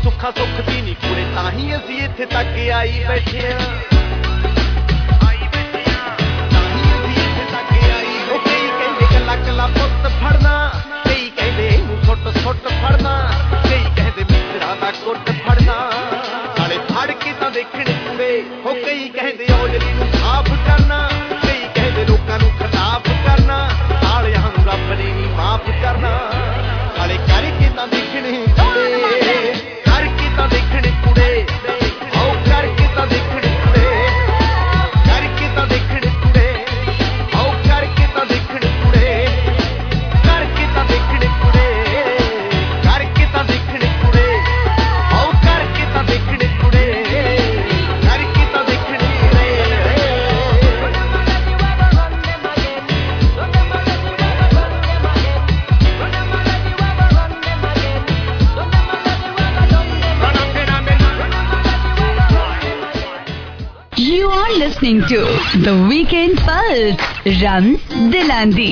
ਸੁੱਖਾ ਸੁੱਖ ਦੀ ਨੀ ਕੁੜੇ ਤਾਂ ਹੀ ਅਸੀਂ ਇੱਥੇ ਤੱਕ ਆਈ ਬੈਠੇ ਆ ਕੱਲਾ ਪੁੱਤ ਫੜਨਾ ਕਈ ਕਹਿੰਦੇ ਇਹਨੂੰ ਸੁੱਟ ਸੁੱਟ ਫੜਨਾ ਕਈ ਕਹਿੰਦੇ ਮਿੱਤਰਾਂ ਦਾ ਕੁੱਟ ਫੜਨਾ ਨਾਲੇ ਫੜ ਕੇ ਤਾਂ ਦੇਖਣ ਕੁੜੇ ਹੋ ਕਈ ਕਹਿੰਦੇ ਔਜਲੀ ਨੂੰ ਸਾਫ਼ ਕਰਨਾ ਕਈ ਕਹਿੰਦੇ ਲੋਕਾਂ ਨੂੰ ਖਿਲਾਫ ਕਰਨਾ ਸਾਲਿਆਂ ਨੂੰ ਰੱਬ ਨੇ ਨੀ ਮਾਫ਼ ਕਰਨਾ ਨਾਲੇ ਕਰਕੇ ਤਾਂ ਦੇਖਣ ਕੁੜੇ ਕਰਕੇ ਤਾਂ ਦੇਖਣ ਕੁੜੇ ਆਓ ਕਰਕੇ ਤਾਂ ਦੇਖਣ ਕੁੜੇ ਕਰਕੇ ਤਾਂ ਦੇਖਣ ਕੁੜੇ ਆਓ ਕਰਕੇ ਤਾਂ ਦੇਖਣ ਕੁੜੇ ਕਰਕੇ ਤਾਂ ਦੇਖਣ ਕੁੜੇ ਕਰਕੇ ਤਾਂ ਦੇਖਣ ਕੁੜੇ ਆਓ ਕਰਕੇ ਤਾਂ ਦੇਖਣ ਕੁੜੇ ਕਰਕੇ ਤਾਂ ਦੇਖਣ You are listening to The Weekend Pulse, Rams Dilandi.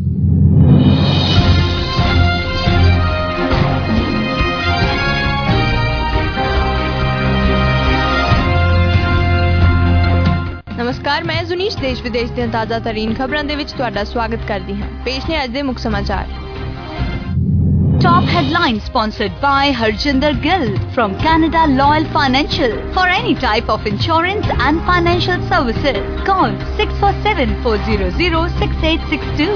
ਨਮਸਕਾਰ, ਮੈਂ ਜ਼ੁਨੀਸ਼ ਦੇਸ਼ ਵਿਦੇਸ਼ ਦੀਆਂ ਤਾਜ਼ਾ ਤਰੀਨ ਖਬਰਾਂ ਦੇ ਵਿੱਚ ਤੁਹਾਡਾ ਸਵਾਗਤ ਕਰਦੀ ਹਾਂ। ਪੇਸ਼ ਨੇ ਅੱਜ ਦੇ ਮੁੱਖ ਸਮਾਚਾਰ। Top headline sponsored by Harjinder Gill from Canada Loyal Financial. For any type of insurance and financial services, call six four seven, four zero zero, six eight six two.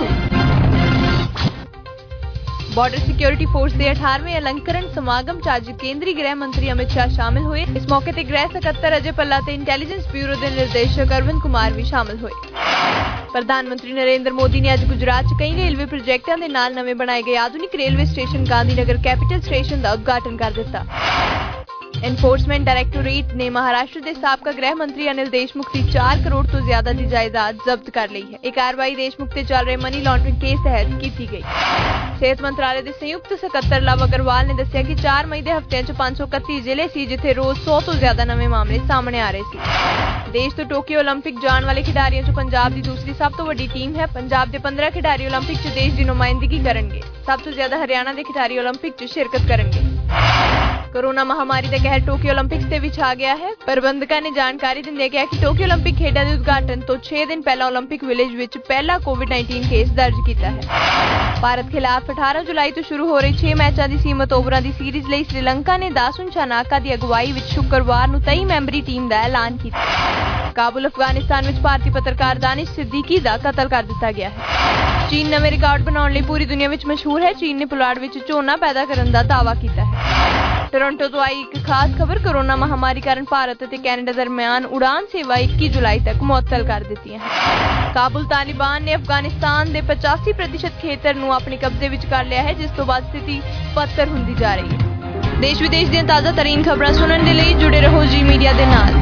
Border Security Force ਦੇ ਅਠਾਰਵੇਂ ਅਲੰਕਰਨ ਸਮਾਗਮ ਚ ਅੱਜ ਕੇਂਦਰੀ ਗ੍ਰਹਿ ਮੰਤਰੀ ਅਮਿਤ ਸ਼ਾਹ ਸ਼ਾਮਿਲ ਹੋਏ। ਇਸ ਮੌਕੇ ਤੇ ਗ੍ਰਹਿ ਸਕੱਤਰ ਅਜੇ ਪੱਲਾ ਤੇ ਇੰਟੈਲੀਜੈਂਸ ਬਿਊਰੋ ਦੇ ਨਿਰਦੇਸ਼ਕ ਅਰਵਿੰਦ ਕੁਮਾਰ ਵੀ ਸ਼ਾਮਿਲ ਹੋਏ। ਪ੍ਰਧਾਨ ਮੰਤਰੀ ਨਰਿੰਦਰ ਮੋਦੀ ਨੇ ਅੱਜ ਗੁਜਰਾਤ ਚ ਕਈ ਰੇਲਵੇ ਪ੍ਰੋਜੈਕਟਾਂ ਦੇ ਨਾਲ ਨਵੇਂ ਬਣਾਏ ਗਏ ਆਧੁਨਿਕ railway station Gandhinagar capital station ਦਾ ਉਦਘਾਟਨ ਕਰ ਦਿੱਤਾ। ਐਨਫੋਰਸਮੈਂਟ ਡਾਇਰੈਕਟੋਰੇਟ ਨੇ ਮਹਾਰਾਸ਼ਟਰ ਦੇ ਸਾਬਕਾ ਗ੍ਰਹਿ ਮੰਤਰੀ ਅਨਿਲ ਦੇਸ਼ਮੁਖ ਦੀ ਚਾਰ ਕਰੋੜ ਤੋਂ ਜ਼ਿਆਦਾ ਦੀ ਜਾਇਦਾਦ ਜ਼ਬਤ ਕਰ ਲਈ ਹੈ। ਇਹ ਕਾਰਵਾਈ ਦੇਸ਼ਮੁਖ ਤੇ ਚੱਲ ਰਹੇ ਮਨੀ ਲਾਂਡਰਿੰਗ ਕੇਸ ਤਹਿਤ ਕੀਤੀ ਗਈ। ਸਿਹਤ ਮੰਤਰਾਲੇ ਦੇ ਸੰਯੁਕਤ ਸਕੱਤਰ ਲਵ ਅਗਰਵਾਲ ਨੇ ਦੱਸਿਆ ਕਿ ਚਾਰ ਮਈ ਦੇ ਹਫ਼ਤਿਆਂ ਚ ਪੰਜ ਸੌ ਇਕੱਤੀ ਜ਼ਿਲ੍ਹੇ ਸੀ ਜਿੱਥੇ ਰੋਜ਼ ਸੌ ਤੋਂ ਜ਼ਿਆਦਾ ਨਵੇਂ ਮਾਮਲੇ ਸਾਹਮਣੇ ਆ ਰਹੇ ਸੀ। ਦੇਸ਼ ਤੋਂ ਟੋਕੀਓ ਓਲੰਪਿਕ ਜਾਣ ਵਾਲੇ ਖਿਡਾਰੀਆਂ ਚ ਪੰਜਾਬ ਦੀ ਦੂਸਰੀ ਸਭ ਤੋਂ ਵੱਡੀ ਟੀਮ ਹੈ। ਪੰਜਾਬ ਦੇ ਪੰਦਰਾਂ ਖਿਡਾਰੀ ਓਲੰਪਿਕ ਚ ਦੇਸ਼ ਦੀ ਨੁਮਾਇੰਦਗੀ ਕਰਨਗੇ। ਸਭ ਤੋਂ ਜ਼ਿਆਦਾ ਹਰਿਆਣਾ ਦੇ ਖਿਡਾਰੀ ਓਲੰਪਿਕ ਚ ਸ਼ਿਰਕਤ ਕਰਨਗੇ। ਕੋਰੋਨਾ ਮਹਾਮਾਰੀ ਦਾ ਕਹਿਰ ਟੋਕੀਓ ਓਲੰਪਿਕਸ ਤੇ ਵੀ ਛਾ ਗਿਆ ਹੈ। ਪ੍ਰਬੰਧਕਾਂ ਨੇ ਜਾਣਕਾਰੀ ਦਿੰਦੇ ਕਿਹਾ ਕਿ ਟੋਕੀਓ ਓਲੰਪਿਕ ਖੇਡਾਂ ਦੇ ਉਦਘਾਟਨ ਤੋਂ ਛੇ ਦਿਨ ਪਹਿਲਾਂ ਓਲੰਪਿਕ ਵਿਲੇਜ ਵਿੱਚ ਪਹਿਲਾ ਕੋਵਿਡ ਉੱਨੀ ਕੇਸ ਦਰਜ ਕੀਤਾ ਹੈ। ਭਾਰਤ ਖਿਲਾਫ ਅਠਾਰਾਂ ਜੁਲਾਈ ਤੋਂ ਸ਼ੁਰੂ ਹੋ ਰਹੀ ਛੇ ਮੈਚਾਂ ਦੀ ਸੀਮਤ ਓਵਰਾਂ ਦੀ ਸੀਰੀਜ਼ ਲਈ ਸ੍ਰੀਲੰਕਾ ਨੇ ਦਾਸੁਨ ਚਾਨਾਕਾ ਦੀ ਅਗਵਾਈ ਵਿੱਚ ਸ਼ੁੱਕਰਵਾਰ ਨੂੰ ਤੇਈ ਮੈਂਬਰੀ ਟੀਮ ਦਾ ਐਲਾਨ ਕੀਤਾ। ਕਾਬੁਲ ਅਫਗਾਨਿਸਤਾਨ ਵਿੱਚ ਭਾਰਤੀ ਪੱਤਰਕਾਰ ਦਾਨਿਸ਼ ਸਿੱਦੀਕੀ ਦਾ ਕਤਲ ਕਰ ਦਿੱਤਾ ਗਿਆ ਹੈ। ਚੀਨ ਨਵੇਂ ਰਿਕਾਰਡ ਬਣਾਉਣ ਲਈ ਪੂਰੀ ਦੁਨੀਆ ਵਿੱਚ ਮਸ਼ਹੂਰ ਹੈ। ਚੀਨ ਨੇ ਪੁਲਾੜ ਵਿੱਚ ਝੋਨਾ ਪੈਦਾ ਕਰਨ ਦਾ ਦਾਅਵਾ ਕੀਤਾ ਹੈ। ਟੋਰਾਂਟੋ ਤੋਂ ਆਈ ਇੱਕ ਖਾਸ ਖਬਰ। ਕੋਰੋਨਾ ਮਹਾਮਾਰੀ ਕਾਰਨ ਭਾਰਤ ਅਤੇ ਕੈਨੇਡਾ ਦਰਮਿਆਨ ਉਡਾਨ ਸੇਵਾ ਇੱਕੀ ਜੁਲਾਈ ਤੱਕ ਮੁਅੱਤਲ ਕਰ ਦਿੱਤੀਆਂ ਹਨ। ਕਾਬੁਲ ਤਾਲਿਬਾਨ ਨੇ ਅਫਗਾਨਿਸਤਾਨ ਦੇ ਪਚਾਸੀ ਪ੍ਰਤੀਸ਼ਤ ਖੇਤਰ ਨੂੰ ਆਪਣੇ ਕਬਜ਼ੇ ਵਿੱਚ ਕਰ ਲਿਆ ਹੈ, ਜਿਸ ਤੋਂ ਬਾਅਦ ਸਥਿਤੀ ਬਦਤਰ ਹੁੰਦੀ ਜਾ ਰਹੀ ਹੈ। ਦੇਸ਼ ਵਿਦੇਸ਼ ਦੀਆਂ ਤਾਜ਼ਾ ਤਰੀਨ ਖਬਰਾਂ ਸੁਣਨ ਦੇ ਲਈ ਜੁੜੇ ਰਹੋ ਜੀ ਮੀਡੀਆ ਦੇ ਨਾਲ।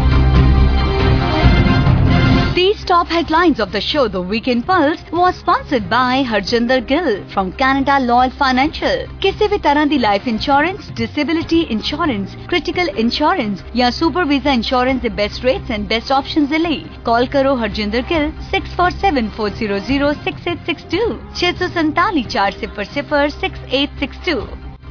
These top headlines of the show, The Weekend Pulse, was sponsored by Harjinder Gill from Canada Loyal Financial. ਕਿਸੇ ਵੀ ਤਰ੍ਹਾਂ ਦੀ life insurance, disability insurance, critical insurance ਜਾਂ ਸੁਪਰ ਵੀਜ਼ਾ ਇੰਸ਼ੋਰੈਂਸ ਦੇ best rates and best options ਦੇ ਲਈ ਕਾਲ ਕਰੋ Harjinder Gill six four seven, four zero zero, six eight six two ਛੇ ਸੌ ਸੰਤਾਲੀ ਚਾਰ ਸਿਫਰ ਸਿਫਰ six eight six two.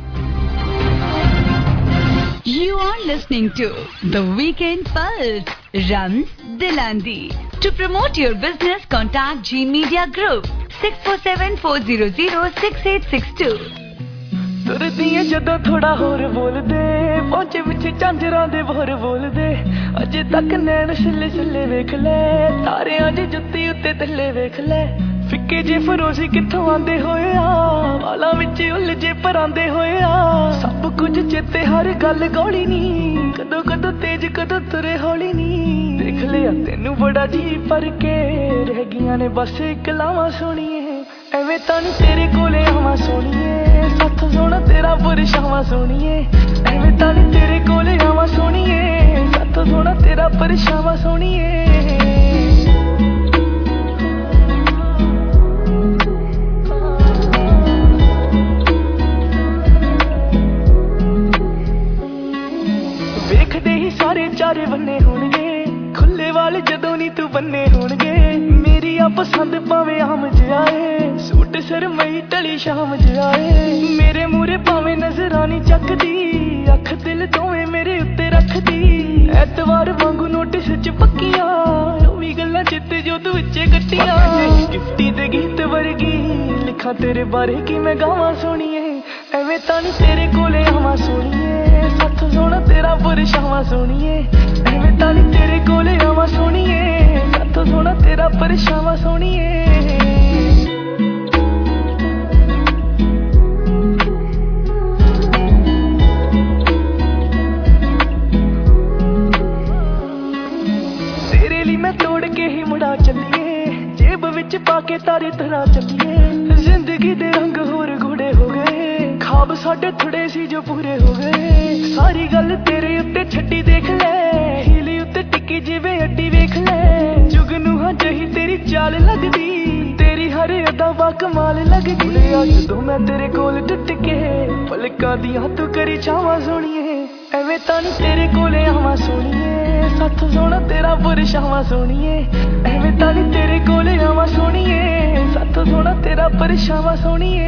You are listening to The Weekend Pulse, Rams Dilandi. To promote your business, contact G Media Group six four seven, four zero zero, six eight six two. ਤੁਰਦੀਆਂ ਜਦੋਂ ਥੋੜਾ ਹੋਰ ਬੋਲਦੇ ਪਹੁੰਚੇ ਵਿੱਚ ਝਾਂਜਰਾਂ ਦੇ bore ਬੋਲਦੇ ਅਜੇ ਤੱਕ ਨੈਣ ਛਿੱਲੇ ਛਿੱਲੇ ਵੇਖ ਲੈ ਤਾਰਿਆਂ ਦੀ ਜੁੱਤੀ ਉੱਤੇ ਥੱਲੇ ਵੇਖ ਲੈ ਫਿੱਕੇ ਜੇ ਫਰੋਜ਼ੀ ਕਿੱਥੋਂ ਆਂਦੇ ਹੋਏ ਆ ਵਾਲਾਂ ਵਿੱਚ ਉਲਝੇ ਪਰਾਂਦੇ ਹੋਏ ਆ ਸਭ ਕੁਝ ਚੇਤੇ ਹਰ ਗੱਲ ਗੋਲੀ ਨੀ ਕਦੋਂ ਕਦੋਂ ਤੇਜ਼ ਕਦੋਂ ਤੁਰੇ ਹੌਲੀ ਨੀ ਦੇਖ ਲਿਆ ਤੈਨੂੰ ਬੜਾ ਜੀ ਪਰ ਕੇ ਰਹਿ ਗਈਆਂ ਨੇ ਬਸ ਇੱਕ ਲਾਵਾਂ ਸੋਣੀਏ ਐਵੇਂ ਤਾਂ ਨੀ ਤੇਰੇ ਕੋਲੇ ਆਵਾਂ ਸੋਣੀਏ ਸਾਥ ਸੋਣਾ ਤੇਰਾ ਪਰਛਾਵਾਂ ਸੋਣੀਏ ਐਵੇਂ ਤਾਂ ਨੀ ਤੇਰੇ ਕੋਲੇ ਆਵਾਂ ਸੋਣੀਏ ਸਾਥ ਸੋਣਾ ਤੇਰਾ ਪਰਛਾਵਾਂ ਸੋਣੀਏ ਵੇਖਦੇ ਹੀ ਸਾਰੇ ਚਾਰੇ ਬੰਨੇ ਹੋਣਗੇ ਖੁੱਲੇ ਵਾਲ ਜਦੋਂ ਨੀ ਤੂੰ ਬੰਨੇ ਹੋਣਗੇ ਮੇਰੀ ਆ ਪਸੰਦ ਭਾਵੇਂ ਆਮ ਜਿਹਾ ਏ ਸੂਟ ਸਰਮਈ ਢਲੀ ਸ਼ਾਮ ਜਿਹਾ ਏ ਮੇਰੇ ਮੂਰੇ ਭਾਵੇਂ ਨਜ਼ਰਾਂ ਨੀ ਚੱਕਦੀ ਅੱਖ ਦਿਲ ਦੋਵੇਂ ਮੇਰੇ ਉੱਤੇ ਰੱਖਦੀ ਐਤਵਾਰ ਵਾਂਗੂ ਨੋਟਿਸ ਚ ਪੱਕੀਆਂ ਉਹ ਵੀ ਗੱਲਾਂ ਚਿੱਤੇ ਜੋ ਤੂੰ ਵਿੱਚੇ ਕੱਟੀਆਂ ਗਿਫਟੀ ਦੇ ਗੀਤ ਵਰਗੀ ਲਿਖਾਂ ਤੇਰੇ ਬਾਰੇ ਕੀ ਮੈਂ ਗਾਵਾਂ ਸੋਣੀਏ ਐਵੇਂ ਤਾਂ ਨੀ ਤੇਰੇ ਕੋਲੇ ਆਵਾਂ ਸੋਣੀਏ ਸੱਥ ਸੋਹਣਾ ਤੇਰਾ ਪਰਛਾਵਾਂ ਸੋਣੀਏ ਐਵੇਂ ਤਾਂ ਨੀ ਤੇਰੇ ਕੋਲੇ ਆਵਾਂ ਸੋਣੀਏ ਸੱਥ ਸੋਹਣਾ ਤੇਰਾ ਪਰਛਾਵਾਂ ਸੋਣੀਏ ਤੋੜ ਕੇ ਹੀ ਮੁੜਾ ਚੱਲੀਏ ਜੇਬ ਵਿੱਚ ਪਾ ਕੇ ਤਾਰੇ ਤਰ੍ਹਾਂ ਚੱਲੀਏ ਜ਼ਿੰਦਗੀ ਦੇ ਰੰਗ ਹੋਰ ਗੂੜੇ ਹੋ ਗਏ ਖਾਬ ਸਾਡੇ ਥੋੜੇ ਸੀ ਜੋ ਪੂਰੇ ਹੋ ਗਏ ਸਾਰੀ ਗੱਲ ਤੇਰੇ ਉੱਤੇ ਛੱਡੀ ਦੇਖ ਲੈ ਹੀਲੀ ਉੱਤੇ ਟਿੱਕੀ ਜਿਵੇਂ ਅੱਡੀ ਵੇਖ ਲੈ ਜੁਗਨੂੰਹਾਂ ਜਹੀ ਤੇਰੀ ਚਾਲ ਲੱਗਦੀ ਤੇਰੀ ਹਰ ਅਦਾ ਵਾ ਕਮਾਲ ਲੱਗਦੀ ਜਦੋਂ ਮੈਂ ਤੇਰੇ ਕੋਲ ਟੁੱਟ ਕੇ ਪਲਕਾਂ ਦੀਆਂ ਤੂੰ ਕਰੀ ਛਾਵਾਂ ਸੋਣੀਏ ਐਵੇਂ ਤਾਂ ਨੀ ਤੇਰੇ ਕੋਲੇ ਆਵਾਂ ਸੋਣੀਏ ਸੱਥ ਸੋਹਣਾ ਤੇਰਾ ਪਰਛਾਵਾਂ ਸੋਣੀਏ ਐਵੇਂ ਤਾਂ ਨੀ ਤੇਰੇ ਕੋਲੇ ਆਵਾਂ ਸੋਣੀਏ ਸੱਥ ਸੋਹਣਾ ਤੇਰਾ ਪਰਛਾਵਾਂ ਸੋਣੀਏ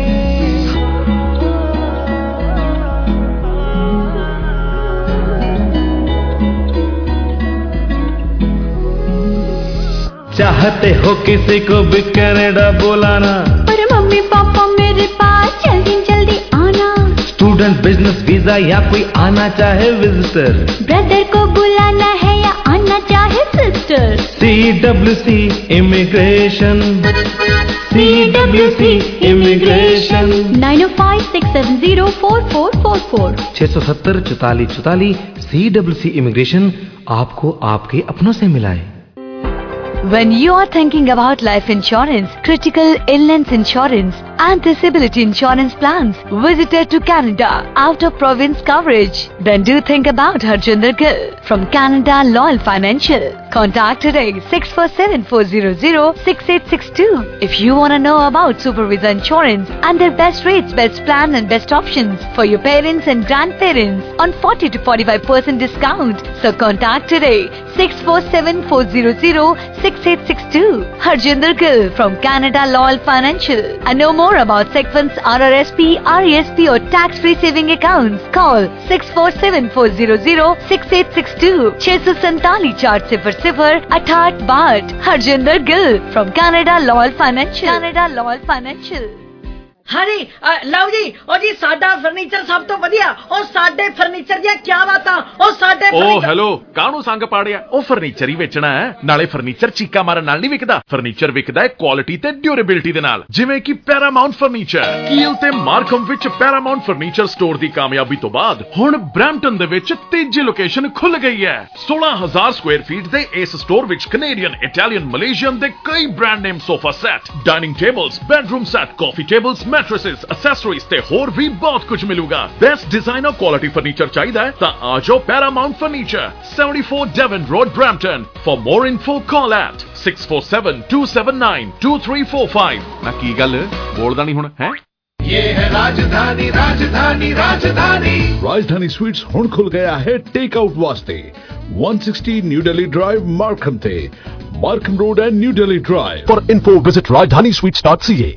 चाहते हो किसी को भी कनाडा बुलाना पर मम्मी पापा मेरे पास जल्दी जल्दी आना स्टूडेंट बिजनेस वीजा या कोई आना चाहे विजिटर ब्रदर को बुलाना है या आना चाहे sister C W C immigration C W C immigration nine o five six seven zero four four four four छः सौ सत्तर चौतालीस चौतालीस सी डब्ल्यू सी इमिग्रेशन आपको आपके अपनों से मिलाए। When you are thinking about life insurance, critical illness insurance and disability insurance plans, visitor to Canada, out of province coverage, then do think about Harjinder Gill from Canada Loyal Financial. Contact today six four seven four zero zero six eight six two. If you want to know about Supervisa Insurance and their best rates, best plan and best options for your parents and grandparents on forty to forty-five percent discount. So contact today six four seven four zero zero six eight six two. Harjinder Gill from Canada Loyal Financial. And know more about Sequence R R S P, R E S P or tax-free saving accounts. Call six four seven four zero zero six eight six two. छह सौ सैंतालीस चार सिफर सिफर अठाठ बाट. Harjinder Gill from Canada Loyal Financial. Canada Loyal Financial. हाँ जी ਲਓ ਜੀ ਉਹ ਜੀ ਸਾਡਾ ਫਰਨੀਚਰ ਸਭ ਤੋਂ ਵਧੀਆ ਉਹ ਸਾਡੇ ਫਰਨੀਚਰ ਦੀਆਂ ਕੀ ਬਾਤਾਂ ਉਹ ਸਾਡੇ ਉਹ ਹੈਲੋ ਕਾਹਨੂੰ ਸੰਗ ਪਾੜਿਆ ਉਹ ਫਰਨੀਚਰ ਹੀ ਵੇਚਣਾ ਹੈ ਨਾਲੇ ਫਰਨੀਚਰ ਚੀਕਾ ਮਾਰਨ ਨਾਲ ਨਹੀਂ ਵਿਕਦਾ ਫਰਨੀਚਰ ਵਿਕਦਾ ਹੈ ਕੁਆਲਿਟੀ ਤੇ ਡਿਊਰੇਬਿਲਿਟੀ ਦੇ ਨਾਲ ਜਿਵੇਂ ਕਿ ਪੈਰਾਮਾਉਂਟ ਫਰਨੀਚਰ ਕੀਲ ਤੇ ਮਾਰਕਮ ਵਿੱਚ ਪੈਰਾਮਾਉਂਟ ਫਰਨੀਚਰ ਸਟੋਰ ਦੀ ਕਾਮਯਾਬੀ ਤੋਂ ਬਾਅਦ ਹੁਣ ਬ੍ਰੈਂਪਟਨ ਦੇ ਵਿੱਚ ਤੀਜੀ ਲੋਕੇਸ਼ਨ ਖੁੱਲ ਗਈ ਹੈ सोलह हज़ार ਸਕੁਅਰ ਫੀਟ ਦੇ ਇਸ ਸਟੋਰ ਵਿੱਚ ਕੈਨੇਡੀਅਨ ਇਟਾਲੀਅਨ ਮਲੇਸ਼ੀਅਨ ਦੇ ਕਈ brand name sofa set dining tables bedroom set coffee tables mattresses accessories ते होर भी बहुत कुछ मिलूगा बेस्ट डिजाइनर क्वालिटी फर्नीचर चाहिए तो आ जाओ Paramount furniture seventy-four Devon Road Brampton for more info call at six four seven two seven nine two three four five ना की गल बोलदा नहीं हुण है ये है राजधानी राजधानी राजधानी राजधानी स्वीट्स हुण खुल गया है टेक आउट वास्ते one sixty New Delhi drive Markham थे Markham road and New Delhi drive For info visit rajdhani sweets dot c a।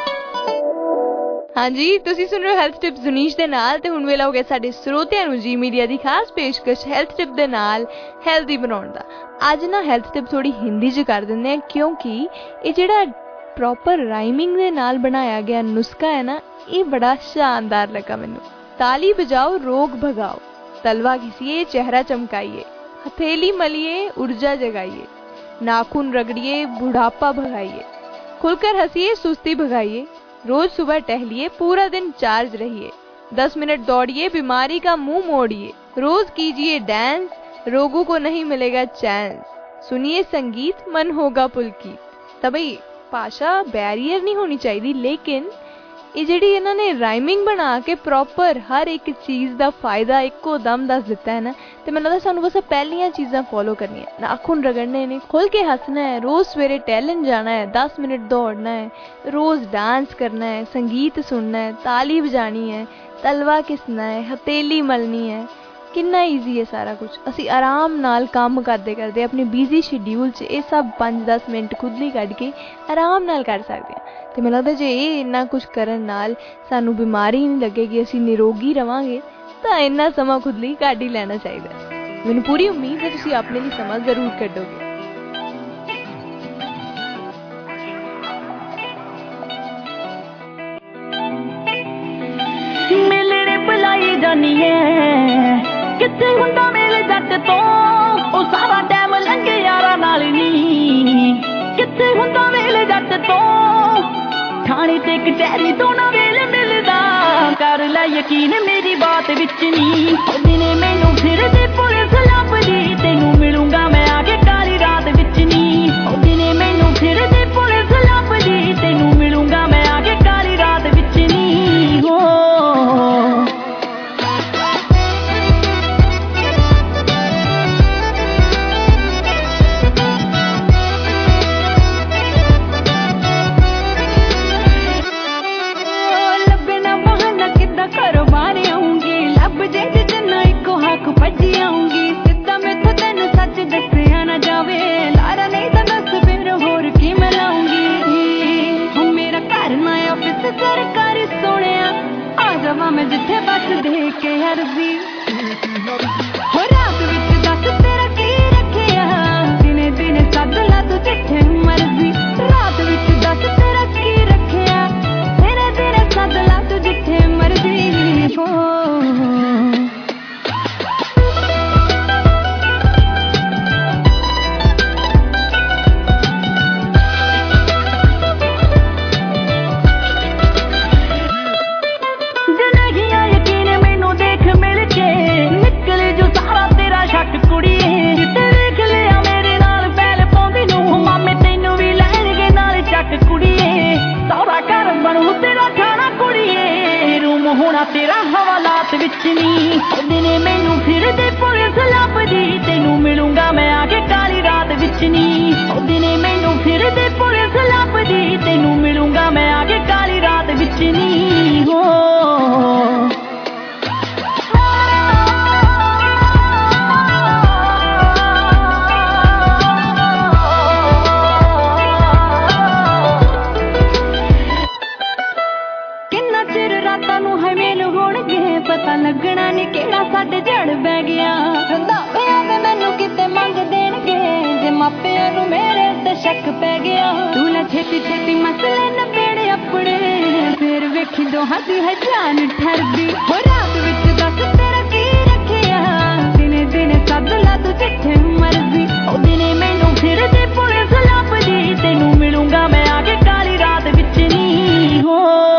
ਹਾਂਜੀ ਤੁਸੀਂ ਸੁਣ ਰਹੇ ਹੋ ਹੈਲਥ ਟਿਪ ਜ਼ੁਨੀਸ਼ ਦੇ ਨਾਲ ਤੇ ਹੁਣ ਵੇਲਾ ਹੋ ਗਿਆ ਸਾਡੇ ਸਰੋਤਿਆਂ ਨੂੰ ਜੀ ਮੀਡੀਆ ਦੀ ਖਾਸ ਪੇਸ਼ਕਸ਼ ਹੈਲਥ ਟਿਪ ਦੇ ਨਾਲ ਹੈਲਦੀ ਬਣਾਉਣ ਦਾ। ਅੱਜ ਨਾ ਹੈਲਥ ਟਿਪ ਥੋੜੀ ਹਿੰਦੀ 'ਚ ਕਰ ਦਿੰਦੇ ਆ ਕਿਉਂਕਿ ਇਹ ਜਿਹੜਾ ਪ੍ਰੋਪਰ ਰਾਈਮਿੰਗ ਦੇ ਨਾਲ ਬਣਾਇਆ ਗਿਆ ਨੁਸਖਾ ਹੈ ਨਾ ਇਹ ਬੜਾ ਸ਼ਾਨਦਾਰ ਲੱਗਾ ਮੈਨੂੰ। ਤਾਲੀ ਬਜਾਓ ਰੋਗ ਭਗਾਓ तलवा घिसिए चेहरा चमकाइए हथेली मलिए ऊर्जा जगाइए नाखून रगड़िए बुढ़ापा भगाइए खुलकर हंसिए सुस्ती भगाइए रोज सुबह टहलिए पूरा दिन चार्ज रहिए दस मिनट दौड़िए बीमारी का मुंह मोड़िए रोज कीजिए डांस रोगों को नहीं मिलेगा चांस सुनिए संगीत मन होगा पुलकित। तो भाई भाषा बैरियर नहीं होनी चाहिए लेकिन ਇਹ ਜਿਹੜੀ ਇਹਨਾਂ ਨੇ ਰਾਈਮਿੰਗ ਬਣਾ ਕੇ ਪ੍ਰੋਪਰ ਹਰ ਇੱਕ ਚੀਜ਼ ਦਾ ਫਾਇਦਾ ਇੱਕੋ ਦਮ ਦੱਸ ਦਿੱਤਾ ਹੈ ਨਾ ਤੇ ਮੈਨੂੰ ਲੱਗਦਾ ਸਾਨੂੰ ਬਸ ਪਹਿਲੀਆਂ ਚੀਜ਼ਾਂ ਫੋਲੋ ਕਰਨੀਆਂ ਨਾਖੂਨ ਰਗੜਨੇ ਨੇ ਖੁੱਲ ਕੇ ਹੱਸਣਾ ਹੈ ਰੋਜ਼ ਸਵੇਰੇ ਟਹਿਲਣ ਜਾਣਾ ਹੈ दस मिनट दौड़ना है रोज डांस करना है संगीत सुनना है ताली बजानी है तलवा घिसना है हथेली मलनी है ਕਿੰਨਾ ਈਜ਼ੀ ਹੈ ਸਾਰਾ ਕੁਝ। ਅਸੀਂ ਆਰਾਮ ਨਾਲ ਕੰਮ ਕਰਦੇ ਕਰਦੇ ਆਪਣੇ ਬਿਜ਼ੀ ਸ਼ਡਿਊਲ 'ਚ ਇਹ ਸਭ ਪੰਜ ਦਸ ਮਿੰਟ ਖੁਦ ਲਈ ਕੱਢ ਕੇ ਆਰਾਮ ਨਾਲ ਕਰ ਸਕਦੇ ਹਾਂ। ਅਤੇ ਮੈਨੂੰ ਲੱਗਦਾ ਜੇ ਇਹ ਇੰਨਾ ਕੁਛ ਕਰਨ ਨਾਲ ਸਾਨੂੰ ਬਿਮਾਰੀ ਨਹੀਂ ਲੱਗੇਗੀ, ਅਸੀਂ ਨਿਰੋਗੀ ਰਵਾਂਗੇ, ਤਾਂ ਇੰਨਾ ਸਮਾਂ ਖੁਦ ਲਈ ਕੱਢ ਹੀ ਲੈਣਾ ਚਾਹੀਦਾ। ਮੈਨੂੰ ਪੂਰੀ ਉਮੀਦ ਹੈ ਤੁਸੀਂ ਆਪਣੇ ਲਈ ਸਮਾਂ ਜ਼ਰੂਰ ਕੱਢੋਗੇ। ਮਿਲਣੇ ਬੁਲਾਈ ਜਾਨੀ ਹੈ ਕਿੱਥੇ ਹੁੰਦਾ ਮੇਲੇ ਜੱਟ ਤੋਂ, ਉਹ ਸਾਰਾ ਟਾਈਮ ਲੰਘੇ ਯਾਰਾਂ ਨਾਲ ਨੀ, ਕਿੱਥੇ ਹੁੰਦਾ ਮੇਲੇ ਜੱਟ ਤੋਂ, ਥਾਣੇ ਤੇ ਕਚਹਿਰੀ ਤੋਂ ਨਾ ਵੇਲੇ ਮਿਲਦਾ, ਕਰ ਲੈ ਯਕੀਨ ਮੇਰੀ ਬਾਤ ਵਿੱਚ ਨੀ, ਦਿਨੇ ਮੈਨੂੰ ਫਿਰਦੇ ਪੁਲਿਸ ਲੱਭਦੀ, ਤੈਨੂੰ ਮਿਲੂੰਗਾ ਮੈਂ ਆ ਕੇ ਕਾਲੀ ਰਾਤ ਵਿੱਚ ਨੀ, ਦਿਨੇ ਮੈਨੂੰ ਫਿਰਦੇ ਪੁਲਿਸ ਲੱਭਦੀ, ਤੈਨੂੰ ਮਿਲੂੰਗਾ ਮੈਂ ਆ ਕੇ ਕਾਲੀ ਰਾਤ ਵਿੱਚ ਨੀ ਹੋ। ਭੱਜੀ ਆਉਂਗੀ ਸਿੱਧਾ ਮੈਥੋਂ ਤੈਨੂੰ ਸੱਚ ਦੱਸਿਆ ਨਾ ਜਾਵੇ, ਲਾਰਾ ਨਹੀਂ ਤਾਂ ਦੱਸ ਫਿਰ ਹੋਰ ਕੀ ਮੈਂ ਲਾਉਂਗੀ। ਹੁਣ ਮੇਰਾ ਘਰ ਨਾ ਆਫਿਸ ਸਰਕਾਰੀ ਸੋਹਣਿਆ, ਆ ਜਾਵਾਂ ਮੈਂ ਜਿੱਥੇ ਬਸ ਦੇ ਕੇ ਅਰਜ਼ੀ, ਹੋ ਰਾਤ ਵਿੱਚ ਦੱਸ ਤੇਰਾ ਕੀ ਰੱਖਿਆ, ਦਿਨੇ ਦਿਨੇ ਸੱਦ ਲਾ ਤੂੰ ਜਿੱਥੇ ਮਰਜ਼ੀ, ਰਾਤ ਵਿੱਚ ਦੱਸ ਤੇਰਾ ਕੀ ਰੱਖਿਆ, ਦਿਨੇ ਦਿਨੇ ਸੱਦ ਲਾ ਤੂੰ ਜਿੱਥੇ ਮਰਜ਼ੀ ਹੋ। ਕੁੜੀਏ ਜਿੱਥੇ ਵੇਖ ਲਿਆ ਮੇਰੇ ਨਾਲ ਪਹਿਲ ਪਾਉਂਦੀ ਨੂੰ, ਮਾਮੇ ਤੈਨੂੰ ਵੀ ਲੈਣਗੇ ਨਾਲ ਚੱਕ ਕੁੜੀਏ, ਸੌਰਾ ਘਰ ਬਣੂ ਤੇਰਾ ਖਾਣਾ ਕੁੜੀਏ, ਰੂਮ ਹੋਣਾ ਤੇਰਾ ਹਵਾਲਾਤ ਵਿੱਚ ਨੀ, ਦਿਨੇ ਮੈਨੂੰ ਫਿਰਦੇ ਪੁਲਿਸ ਲੱਭਦੀ, ਤੈਨੂੰ ਮਿਲੂੰਗਾ ਮੈਂ ਆ ਕੇ ਕਾਲੀ ਰਾਤ ਵਿੱਚ ਨੀ, ਦਿਨੇ ਮੈਨੂੰ ਫਿਰਦੇ ਪੁਲਿਸ ਲੱਭਦੀ, ਤੈਨੂੰ ਮਿਲੂੰਗਾ ਮੈਂ ਆ ਕੇ ਕਾਲੀ ਰਾਤ ਵਿੱਚ ਨੀ ਹੋ। ਪਤਾ ਲੱਗਣਾ ਨੀ ਕਿਹੜਾ ਸਾਡੇ ਜੜ ਬਹਿ ਗਿਆ, ਰੰਧਾਵੇ ਵੇ ਮੈਨੂੰ ਕਿਤੇ ਮੰਗ ਦੇਣਗੇ, ਜੇ ਮਾਪਿਆਂ ਨੂੰ ਮੇਰੇ ਤੇ ਸ਼ੱਕ ਪੈ ਗਿਆ, ਤੂੰ ਨਾ ਛੇਤੀ ਛੇਤੀ ਮਸਲੇ ਨਬੇੜ ਆਪਣੇ, ਫੇਰ ਵੇਖੀ ਦੋਹਾਂ ਦੀ ਹੈ ਜਾਨ ਠਰਦੀ, ਹੋ ਰਾਤ ਵਿੱਚ ਦੱਸ ਤੇਰਾ ਕੀ ਰੱਖਿਆ, ਦਿਨੇ ਦਿਨੇ ਸੱਦ ਲਾ ਤੂੰ ਜਿੱਥੇ ਮਰਜ਼ੀ, ਉਹ ਦਿਨੇ ਮੈਨੂੰ ਫਿਰਦੇ ਪੁਲਿਸ ਲੱਭਦੀ, ਤੈਨੂੰ ਮਿਲੂੰਗਾ ਮੈਂ ਆ ਕੇ ਕਾਲੀ ਰਾਤ ਵਿੱਚ ਨੀ ਹੋ।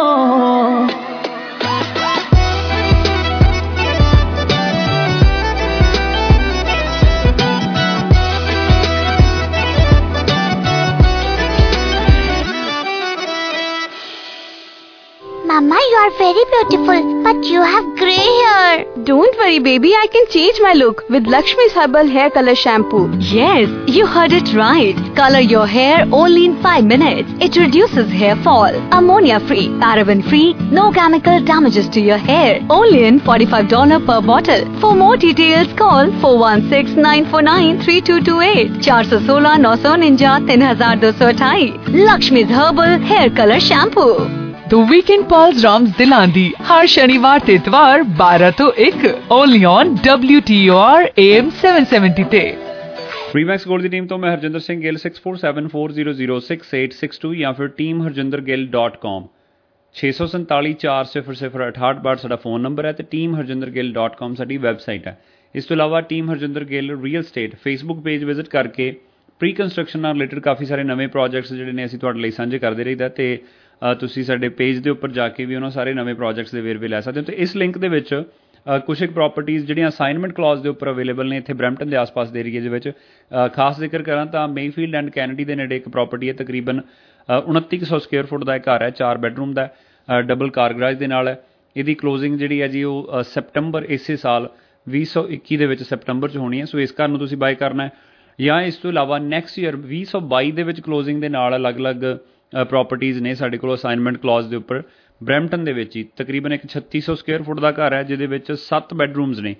Mama, you are very beautiful, but you have grey hair. Don't worry, baby. I can change my look with Lakshmi's Herbal Hair Color Shampoo. Yes, you heard it right. Color your hair only in five minutes. It reduces hair fall, ammonia-free, paraben-free, no chemical damages to your hair. Only in forty-five dollars per bottle. For more details, call four one six, nine four nine, three two two eight. four one six, nine hundred ninja, three thousand two hundred eighty-eight. Lakshmi's Herbal Hair Color Shampoo. The Weekend Pulse Rams Dilandi हर शनिवार ते इतवार बारह तो एक only on W T O R A M seven seventy ਤੇ। ਪ੍ਰੀਮੈਕਸ gold ਦੀ team ਤੋਂ ਮੈਂ Harjinder Singh Gill six four seven four zero zero six eight six two ਜਾਂ ਫਿਰ team harjinder gill dot com ਛੇ ਸੌ ਸੰਤਾਲੀ ਚਾਰ ਸਿਫਰ ਸਿਫਰ ਅਠਾਹਠ ਬਾਹਠ ਸਾਡਾ ਫੋਨ ਨੰਬਰ ਹੈ ਤੇ team harjinder gill dot com ਸਾਡੀ ਵੈਬਸਾਈਟ ਹੈ। ਇਸ ਤੋਂ ਇਲਾਵਾ team Harjinder Gill real estate Facebook page visit ਕਰਕੇ ਪ੍ਰੀ ਕੰਸਟਰਕਸ਼ਨ ਨਾਲ ਰਿਲੇਟਡ ਕਾਫੀ ਸਾਰੇ ਨਵੇਂ ਪ੍ਰੋਜੈਕਟਸ ਜਿਹੜੇ ਨੇ ਅਸੀਂ ਤੁਹਾਡੇ ਲਈ ਸਾਂਝੇ ਕਰਦੇ ਰਹੀਦਾ ਤੇ ਤੁਸੀਂ ਸਾਡੇ ਪੇਜ ਦੇ ਉੱਪਰ ਜਾ ਕੇ ਵੀ ਉਹਨਾਂ ਸਾਰੇ ਨਵੇਂ ਪ੍ਰੋਜੈਕਟਸ ਦੇ ਵੇਰਵੇ ਲੈ ਸਕਦੇ ਹੋ। ਤੇ ਇਸ ਲਿੰਕ ਦੇ ਵਿੱਚ ਕੁਛ ਇੱਕ ਪ੍ਰੋਪਰਟੀਜ਼ ਜਿਹੜੀਆਂ ਅਸਾਈਨਮੈਂਟ ਕਲੌਜ਼ ਦੇ ਉੱਪਰ ਅਵੇਲੇਬਲ ਨੇ ਇੱਥੇ ਬਰੈਂਪਟਨ ਦੇ ਆਸ-ਪਾਸ ਦੇ ਏਰੀਏ ਦੇ ਵਿੱਚ। ਖਾਸ ਜ਼ਿਕਰ ਕਰਾਂ ਤਾਂ ਮੇਫੀਲਡ ਐਂਡ ਕੈਨੇਡੀ ਦੇ ਨੇੜੇ ਇੱਕ ਪ੍ਰੋਪਰਟੀ ਹੈ, ਤਕਰੀਬਨ ਉਨੱਤੀ ਕੁ ਸੌ ਸਕੁਅਰ ਫੁੱਟ ਦਾ ਇਹ ਘਰ ਹੈ, ਚਾਰ ਬੈਡਰੂਮ ਦਾ, ਡਬਲ ਕਾਰ ਗਰਾਜ ਦੇ ਨਾਲ ਹੈ। ਇਹਦੀ ਕਲੋਜ਼ਿੰਗ ਜਿਹੜੀ ਹੈ ਜੀ ਉਹ ਸੈਪਟੰਬਰ ਇਸੇ ਸਾਲ ਵੀਹ ਸੌ ਇੱਕੀ ਦੇ ਵਿੱਚ ਸੈਪਟੰਬਰ 'ਚ ਹੋਣੀ ਹੈ। ਸੋ ਇਸ ਘਰ ਨੂੰ ਤੁਸੀਂ ਬਾਏ ਕਰਨਾ ਹੈ ਜਾਂ ਇਸ ਤੋਂ ਇਲਾਵਾ ਨੈਕਸਟ ਈਅਰ ਵੀਹ ਸੌ ਬਾਈ ਦੇ ਵਿੱਚ ਕਲੋਜ਼ਿੰਗ ਦੇ ਨਾਲ ਅਲੱਗ-ਅਲੱਗ ਪ੍ਰੋਪਰਟੀਜ਼ ਨੇ ਸਾਡੇ ਕੋਲ ਅਸਾਈਨਮੈਂਟ ਕਲੌਜ਼ ਦੇ ਉੱਪਰ ਬਰੈਂਪਟਨ ਦੇ ਵਿੱਚ ਹੀ। ਤਕਰੀਬਨ ਇੱਕ ਛੱਤੀ ਸੌ ਸਕੁਅਰ ਫੁੱਟ ਦਾ ਘਰ ਹੈ ਜਿਹਦੇ ਵਿੱਚ ਸੱਤ ਬੈਡਰੂਮਸ ਨੇ,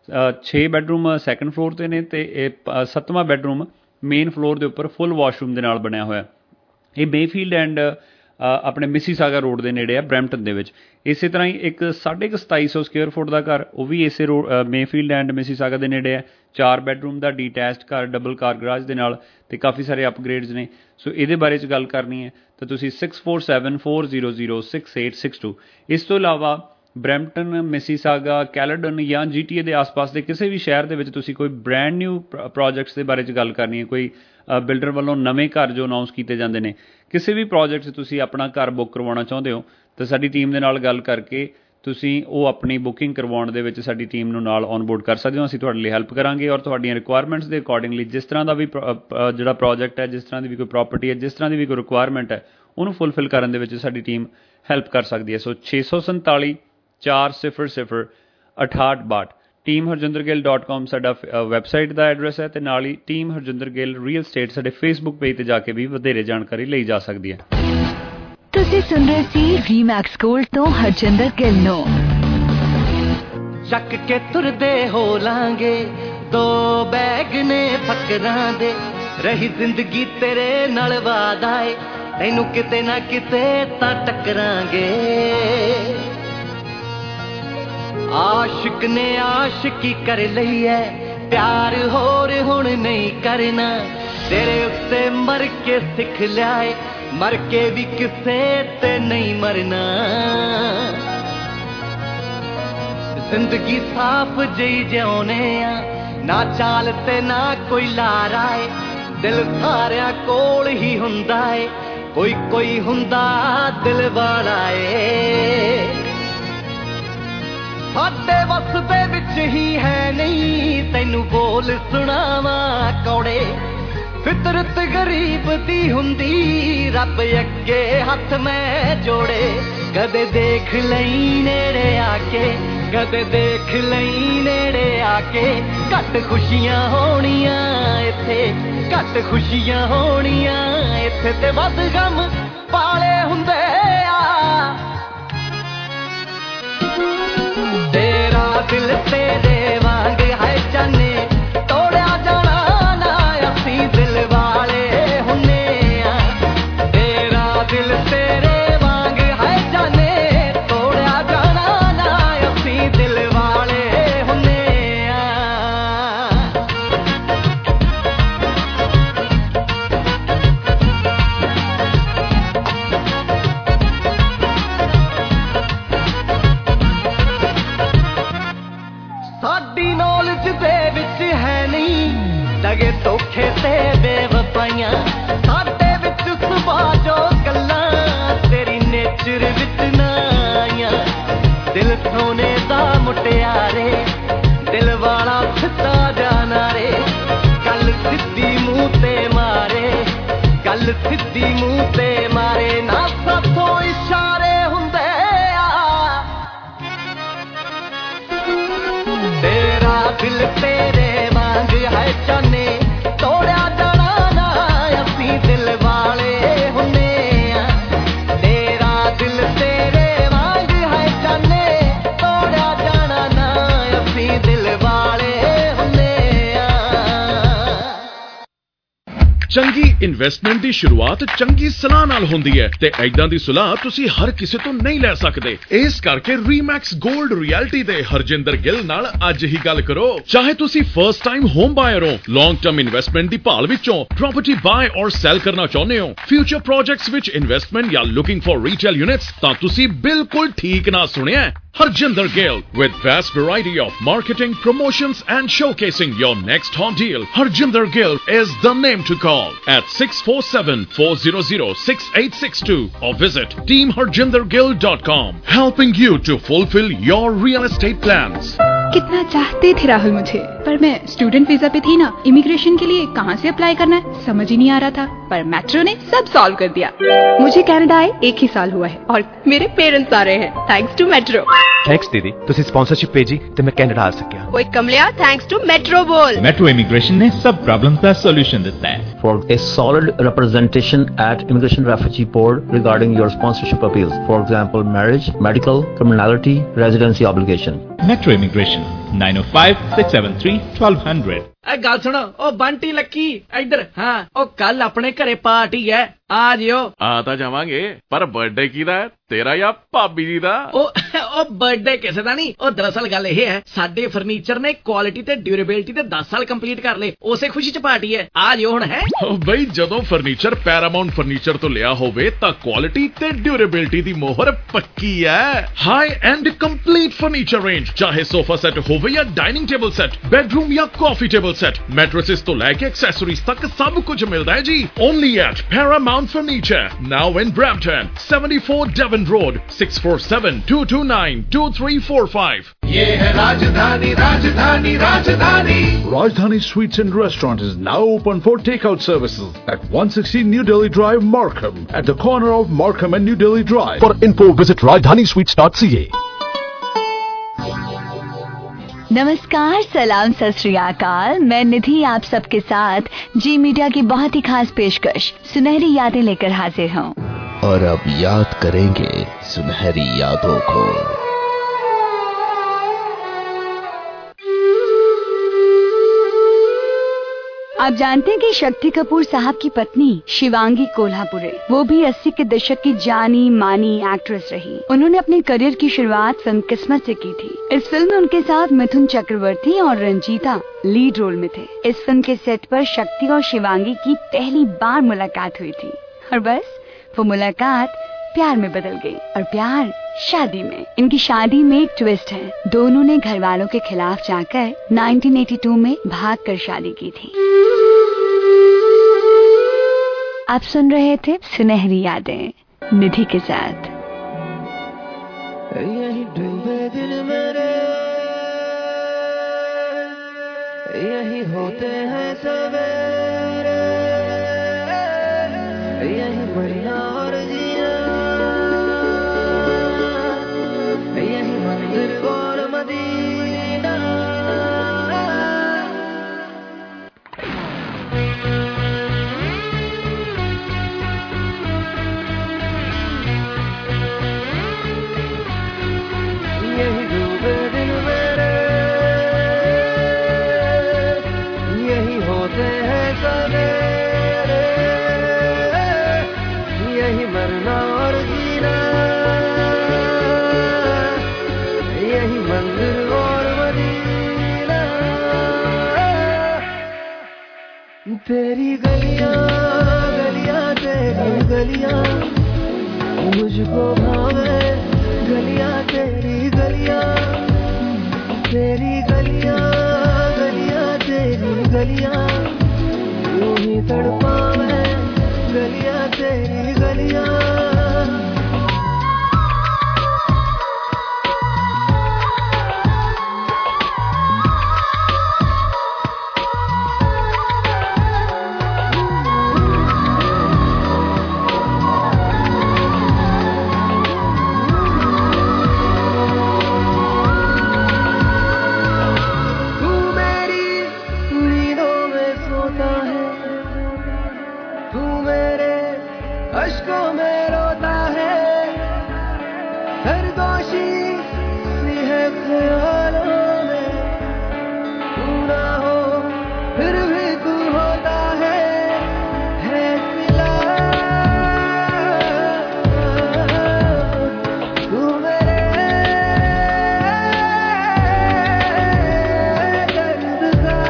ਛੇ ਬੈਡਰੂਮ ਸੈਕੰਡ ਫਲੋਰ 'ਤੇ ਨੇ ਅਤੇ ਇਹ ਸੱਤਵਾਂ ਬੈਡਰੂਮ ਮੇਨ ਫਲੋਰ ਦੇ ਉੱਪਰ ਫੁੱਲ ਵਾਸ਼ਰੂਮ ਦੇ ਨਾਲ ਬਣਿਆ ਹੋਇਆ। ਇਹ ਮੇਫੀਲਡ ਐਂਡ ਆਪਣੇ ਮਿਸੀਸਾਗਾ ਰੋਡ ਦੇ ਨੇੜੇ ਆ ਬਰੈਂਪਟਨ ਦੇ ਵਿੱਚ। ਇਸੇ ਤਰ੍ਹਾਂ ਹੀ ਇੱਕ ਸਾਢੇ ਕੁ ਸਤਾਈ ਸੌ ਸਕੁਅਰ ਫੁੱਟ ਦਾ ਘਰ, ਉਹ ਵੀ ਇਸੇ ਰੋ ਮੇਫੀਲਡ ਐਂਡ ਮਿਸੀਸਾਗਾ ਦੇ ਨੇੜੇ ਹੈ। ਚਾਰ ਬੈਡਰੂਮ ਦਾ ਡੀਟੈਚਡ ਘਰ ਡਬਲ ਕਾਰ ਗਰਾਜ ਦੇ ਨਾਲ ਅਤੇ ਕਾਫੀ ਸਾਰੇ ਅਪਗ੍ਰੇਡਸ ਨੇ। ਸੋ ਇਹਦੇ ਬਾਰੇ 'ਚ ਗੱਲ ਕਰਨੀ ਹੈ ਤਾਂ ਤੁਸੀਂ six four seven four zero zero six eight six two. ਇਸ ਤੋਂ ਇਲਾਵਾ ਬਰੈਂਪਟਨ, ਮਿਸੀਸਾਗਾ, ਕੈਲੇਡਨ ਜਾਂ ਜੀ ਟੀ ਏ ਦੇ ਆਸ ਪਾਸ ਦੇ ਕਿਸੇ ਵੀ ਸ਼ਹਿਰ ਦੇ ਵਿੱਚ ਤੁਸੀਂ ਕੋਈ ਬ੍ਰੈਂਡ ਨਿਊ ਪ੍ਰੋਜੈਕਟਸ ਦੇ ਬਾਰੇ 'ਚ ਗੱਲ ਕਰਨੀ ਹੈ, ਕੋਈ ਬਿਲਡਰ ਵੱਲੋਂ ਨਵੇਂ ਘਰ ਜੋ ਅਨਾਊਂਸ ਕੀਤੇ ਜਾਂਦੇ ਨੇ, ਕਿਸੇ ਵੀ ਪ੍ਰੋਜੈਕਟ 'ਚ ਤੁਸੀਂ ਆਪਣਾ ਘਰ ਬੁੱਕ ਕਰਵਾਉਣਾ ਚਾਹੁੰਦੇ ਹੋ ਤਾਂ ਸਾਡੀ ਟੀਮ ਦੇ ਨਾਲ ਗੱਲ ਕਰਕੇ ਤੁਸੀਂ ਉਹ ਆਪਣੀ ਬੁਕਿੰਗ ਕਰਵਾਉਣ ਦੇ ਵਿੱਚ ਸਾਡੀ ਟੀਮ ਨੂੰ ਨਾਲ ਔਨ ਬੋਰਡ ਕਰ ਸਕਦੇ ਹੋ। ਅਸੀਂ ਤੁਹਾਡੇ ਲਈ ਹੈਲਪ ਕਰਾਂਗੇ ਔਰ ਤੁਹਾਡੀਆਂ ਰਿਕੁਆਇਰਮੈਂਟਸ ਦੇ ਅਕੋਰਡਿੰਗਲੀ ਜਿਸ ਤਰ੍ਹਾਂ ਦਾ ਵੀ ਜਿਹੜਾ ਪ੍ਰੋਜੈਕਟ ਹੈ, ਜਿਸ ਤਰ੍ਹਾਂ ਦੀ ਵੀ ਕੋਈ ਪ੍ਰਾਪਰਟੀ ਹੈ, ਜਿਸ ਤਰ੍ਹਾਂ ਦੀ ਵੀ ਕੋਈ ਰਿਕੁਆਇਰਮੈਂਟ ਹੈ, ਉਹਨੂੰ ਫੁੱਲਫਿਲ ਕਰਨ ਦੇ ਵਿੱਚ ਸਾਡੀ ਟੀਮ ਹੈਲਪ ਕਰ ਸਕਦੀ ਹੈ। ਸੋ ਛੇ ਸੌ ਸੰਤਾਲੀ ਚਾਰ ਸਿਫਰ ਸਿਫਰ ਅਠਾਹਠ ਬਾਹਠ ਟੀਮ ਹਰਜਿੰਦਰ ਗਿੱਲ ਡੋਟ ਕਾਮ ਸਾਡਾ ਵੈਬਸਾਈਟ ਦਾ ਐਡਰੈਸ ਹੈ ਅਤੇ ਨਾਲ ਹੀ team Harjinder Gill real estate ਸਾਡੇ ਫੇਸਬੁੱਕ ਪੇਜ 'ਤੇ ਜਾ ਕੇ ਵੀ ਵਧੇਰੇ ਜਾਣਕਾਰੀ ਲਈ ਜਾ ਸਕਦੀ ਹੈ। ਤੁਸੀਂ ਸੁਣ ਰਹੇ ਸੀ ਰੀਮੈਕਸ ਗੋਲਡ ਤੋਂ ਹਰਜਿੰਦਰ ਗਿੱਲ ਨੂੰ। ਚੱਕ ਕੇ ਤੁਰਦੇ ਹੋ ਲਾਂਗੇ ਦੋ ਬੈਗ ਨੇ ਫਕਰਾਂ ਦੇ, ਰਹੀ ਜ਼ਿੰਦਗੀ ਤੇਰੇ ਨਾਲ ਵਾਦਾ ਏ, ਤੈਨੂੰ ਕਿਤੇ ਨਾ ਕਿਤੇ ਤਾਂ ਟੱਕਰਾਂਗੇ। ਆਸ਼ਿਕ ਨੇ ਆਸ਼ਿਕੀ ਕਰ ਲਈ ਐ, ਪਿਆਰ ਹੋਰ ਹੁਣ ਨਹੀਂ ਕਰਨਾ, ਤੇਰੇ ਉੱਤੇ ਮਰ ਕੇ ਸਿੱਖ ਲਿਆ ਏ, ਮਰ ਕੇ ਵੀ ਕਿਸੇ ਤੇ ਨਹੀਂ ਮਰਨਾ। ਜ਼ਿੰਦਗੀ ਸਾਫ਼ ਜਿਹੀ ਜਿਉਣੇ ਆ, ਨਾ ਚਾਲ ਤੇ ਨਾ ਕੋਈ ਲਾਰਾ ਏ, ਦਿਲ ਸਾਰਿਆਂ ਕੋਲ ਹੀ ਹੁੰਦਾ ਏ, ਕੋਈ ਕੋਈ ਹੁੰਦਾ ਦਿਲ ਵਾਲਾ ਏ। ਸਾਡੇ ਵੱਸ ਦੇ ਵਿੱਚ ਹੀ ਹੈ ਨਹੀਂ, ਤੈਨੂੰ ਬੋਲ ਸੁਣਾਵਾਂ ਕੌੜੇ, ਫਿਤਰਤ ਗਰੀਬ ਦੀ ਹੁੰਦੀ, ਰੱਬ ਅੱਗੇ ਹੱਥ ਮੈਂ ਜੋੜੇ। ਕਦੇ ਦੇਖ ਲਈ ਨੇੜੇ ਆ ਕੇ, ਕਦੇ ਦੇਖ ਲਈ ਨੇੜੇ ਆ ਕੇ, ਘੱਟ ਖੁਸ਼ੀਆਂ ਹੋਣੀਆਂ ਇੱਥੇ, ਘੱਟ ਖੁਸ਼ੀਆਂ ਹੋਣੀਆਂ ਇੱਥੇ, ਤੇ ਵੱਧ ਗਮ ਪਾਲੇ ਹੁੰਦੇ ਆ। ਤੇਰਾ ਦਿਲ ਤੇਰੇ ਵਾਂਗ ਹੈ ਜਾਨੇ, ਤੋੜਿਆ ਜਾਣਾ ਨਾ ਅਸੀਂ ਦਿਲ ਵਾਲੇ ਹੁੰਨੇ ਆ। ਤੇਰਾ ਦਿਲ ਤੇਰੇ ਵਾਂਗ ਹੈ ਜਾਨੇ, ਤੋੜਿਆ ਜਾਣਾ ਨਾ ਅਸੀਂ ਦਿਲ ਵਾਲੇ ਹੁੰਨੇ ਆ। ਸਾਡੀ ਨੌਲੇਜ ਦੇ ਵਿੱਚ ਹੈ ਨਹੀਂ ਦਗੇ ਧੋਖੇ ਤੇ ਬੇਵਫਾਈਆਂ, ਸਾਡੇ ਵਿੱਚ ਸੁਭਾਅ ਜੋ ਗੱਲਾਂ ਤੇਰੀ ਨੇਚਰ ਵਿੱਚ ਨਾ ਆਈਆਂ। ਦਿਲ ਸੋਨੇ ਦਾ ਮੁਟਿਆਰੇ, ਦਿਲ ਵਾਲਾ ਸਿੱਧਾ ਜਾਣਾ ਰੇ, ਗੱਲ ਸਿੱਧੀ ਮੂੰਹ ਤੇ ਮਾਰੇ, ਗੱਲ ਸਿੱਧੀ ਮੂੰਹ ਤੇ ਮਾਰੇ, ਨਾ ਸਾਥੋਂ ਇਸ਼ਾਰੇ ਹੁੰਦੇ ਆ। ਤੇਰਾ ਦਿਲ ਤੇਰੇ ਵਾਂਗ ਹੈ ਜਾਨੇ, ਤੋੜਿਆ ਜਾਣਾ ਨਾ ਅਸੀਂ ਦਿਲ ਵਾਲੇ ਹੁੰਨੇ ਆ। ਤੇਰਾ ਦਿਲ ਤੇਰੇ ਵਾਂਗ ਹੈ ਜਾਨੇ, ਤੋੜਿਆ ਜਾਣਾ ਨਾ ਅਸੀਂ ਦਿਲ ਵਾਲੇ ਹੁੰਨੇ ਆ। ਚੰਗੀ ਇਨਵੈਸਟਮੈਂਟ ਦੀ ਸ਼ੁਰੂਆਤ ਚੰਗੀ ਸਲਾਹ ਨਾਲ ਹੁੰਦੀ ਹੈ ਤੇ ਐਦਾਂ ਦੀ ਸਲਾਹ ਤੁਸੀਂ ਹਰ ਕਿਸੇ ਤੋਂ ਨਹੀਂ ਲੈ ਸਕਦੇ। ਇਸ ਕਰਕੇ ਰੀਮੈਕਸ 골ਡ ਰਿਐਲਿਟੀ ਦੇ ਹਰਜਿੰਦਰ ਗਿੱਲ ਨਾਲ ਅੱਜ ਹੀ ਗੱਲ ਕਰੋ। ਚਾਹੇ ਤੁਸੀਂ ਫਰਸਟ ਟਾਈਮ ਹੋਮ ਬਾਇਰ ਹੋ, ਲੌਂਗ ਟਰਮ ਇਨਵੈਸਟਮੈਂਟ ਦੀ ਭਾਲ ਵਿੱਚੋਂ ਪ੍ਰਾਪਰਟੀ ਬਾਏ ਔਰ ਸੈਲ ਕਰਨਾ ਚਾਹੁੰਦੇ ਹੋ, ਫਿਊਚਰ ਪ੍ਰੋਜੈਕਟਸ ਵਿੱਚ ਇਨਵੈਸਟਮੈਂਟ ਜਾਂ ਲੁਕਿੰਗ ਫॉर ਰੀਟੇਲ ਯੂਨਿਟਸ, ਤਾਂ ਤੁਸੀਂ ਬਿਲਕੁਲ ਠੀਕ ਨਾ ਸੁਣਿਆ। Harjinder Gill with vast variety of marketing, promotions and showcasing your next home deal. Harjinder Gill is the name to call at six four seven four zero zero six eight six two or visit team harjinder gill dot com, helping you to fulfill your real estate plans. कितना चाहते थे राहुल मुझे, पर मैं student visa पे थी ना, immigration के लिए कहाँ से अप्लाई करना है समझ ही नहीं आ रहा था, पर मेट्रो ने सब सॉल्व कर दिया। मुझे कनाडा आए एक ही साल हुआ है और मेरे पेरेंट्स आ रहे हैं थैंक्स टू मेट्रो। थैंक्स दीदी, तुसी स्पॉन्सरशिप भेजी ते मैं कनाडा आ सकिया। ओए कमलिया थैंक्स टू मेट्रो बोल। मेट्रो इमिग्रेशन ने सब प्रॉब्लम्स का सॉल्यूशन देता है। For a solid representation at Immigration Refugee Board regarding your sponsorship appeals, for example marriage, medical, criminality, residency obligation. Metro Immigration, nine o five six seven three twelve hundred. ए गल सुनो, ओ बंटी लक्की इधर। हाँ, ओ कल अपने घरे पार्टी है, आ जियो। आ ਤਾਂ ਜਾਵਾਂਗੇ, ਪਰ ਬਰਥਡੇ ਕਿਹਦਾ ਹੈ, ਤੇਰਾ ਜਾਂ ਭਾਬੀ ਜੀ ਦਾ? ਉਹ ਉਹ ਬਰਥਡੇ ਕਿਸੇ ਦਾ ਨਹੀਂ। ਉਹ ਦਰਅਸਲ ਗੱਲ ਇਹ ਹੈ, ਸਾਡੇ ਫਰਨੀਚਰ ਨੇ ਕੁਆਲਿਟੀ ਤੇ ਡਿਊਰੇਬਿਲਟੀ ਦੇ ਦਸ ਸਾਲ ਕੰਪਲੀਟ ਕਰ ਲਏ, ਉਸੇ ਖੁਸ਼ੀ ਚ ਪਾਰਟੀ ਹੈ, ਆ ਜਿਓ ਹੁਣ। ਹੈ ਓ ਬਈ, ਜਦੋਂ ਫਰਨੀਚਰ ਪੈਰਾਮਾਉਂਟ ਫਰਨੀਚਰ ਤੋਂ ਲਿਆ ਹੋਵੇ ਤਾਂ ਕੁਆਲਿਟੀ ਤੇ ਡਿਊਰੇਬਿਲਟੀ ਦੀ ਮੋਹਰ ਪੱਕੀ ਹੈ। High end complete furniture range, ਚਾਹੇ ਸੋਫਾ ਸੈੱਟ ਹੋਵੇ ਜਾਂ ਡਾਈਨਿੰਗ ਟੇਬਲ ਸੈੱਟ, ਬੈਡਰੂਮ ਜਾਂ ਕਾਫੀ ਟੇਬਲ ਸੈੱਟ, ਮੈਟ੍ਰੈसेस ਤੋਂ ਲੈ ਕੇ ਐਕਸੈਸਰੀਜ਼ ਤੱਕ ਸਭ ਕੁਝ ਮਿਲਦਾ ਹੈ ਜੀ। Only at Paramount furniture, now in Brampton, seventy-four Devon Road, six four seven, two two nine, two three four five. ये है राजधानी, राजधानी, राजधानी. Rajdhani Sweets and Restaurant is now open for takeout services at one sixty New Delhi Drive, Markham, at the corner of Markham and New Delhi Drive. For info, visit rajdhani sweets dot c a. नमस्कार, सलाम, सत श्री अकाल। मैं निधि आप सबके साथ जी media की बहुत ही खास पेशकश सुनहरी यादें लेकर हाजिर हूँ। और अब याद करेंगे सुनहरी यादों को। आप जानते हैं कि शक्ति कपूर साहब की पत्नी शिवांगी कोल्हापुरे, वो भी अस्सी के दशक की जानी मानी एक्ट्रेस रही। उन्होंने अपने करियर की शुरुआत फिल्म किस्मत से की थी। इस फिल्म में उनके साथ मिथुन चक्रवर्ती और रंजीता लीड रोल में थे। इस फिल्म के सेट पर शक्ति और शिवांगी की पहली बार मुलाकात हुई थी और बस वो मुलाकात प्यार में बदल गई और प्यार शादी में। इनकी शादी में एक ट्विस्ट है, दोनों ने घर वालों के खिलाफ जाकर नाइनटीन एटी टू में भागकर शादी की थी। आप सुन रहे थे सुनहरी यादें निधि के साथ। यही डूबे दिल मेरे, यही होते हैं सवेरे, यही मरना और जीना, यही मंदिर और मदीना। यही डूबे दिल मेरे, यही होते हैं सवेरे, यही मरना और जीना, यही मंदिर और मदीना। तेरी गलियां गलियां तेरी गलियां मुझको भावे, गलियां तेरी गलियां, तेरी गलियां गलियां तेरी गलियां यूं ही तड़पावे, गलियां तेरी गलियां। अश्कों में रोता है, सरगोशी सी है ख्यालों में, तू ना हो फिर भी तू होता है, है सिला तू मेरे दर्द का,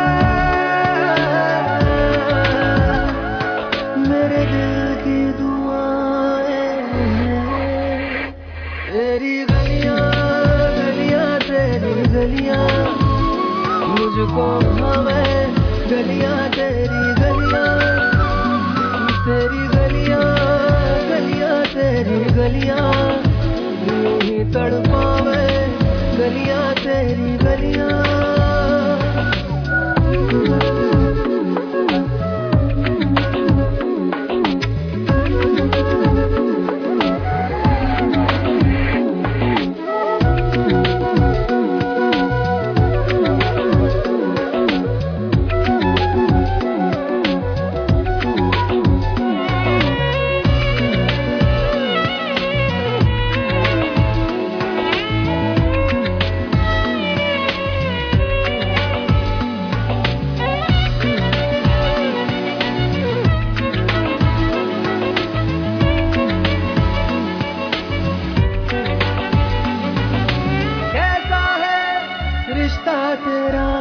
मेरे दिल की दुआएं हैं। तेरी गलियां गलियां तेरी गलियां मुझको भावे, गलियां तेरी गलियां, तेरी गलियां गलियां तेरी गलियां यूं ही तड़पावे, गलियां तेरी गलियां।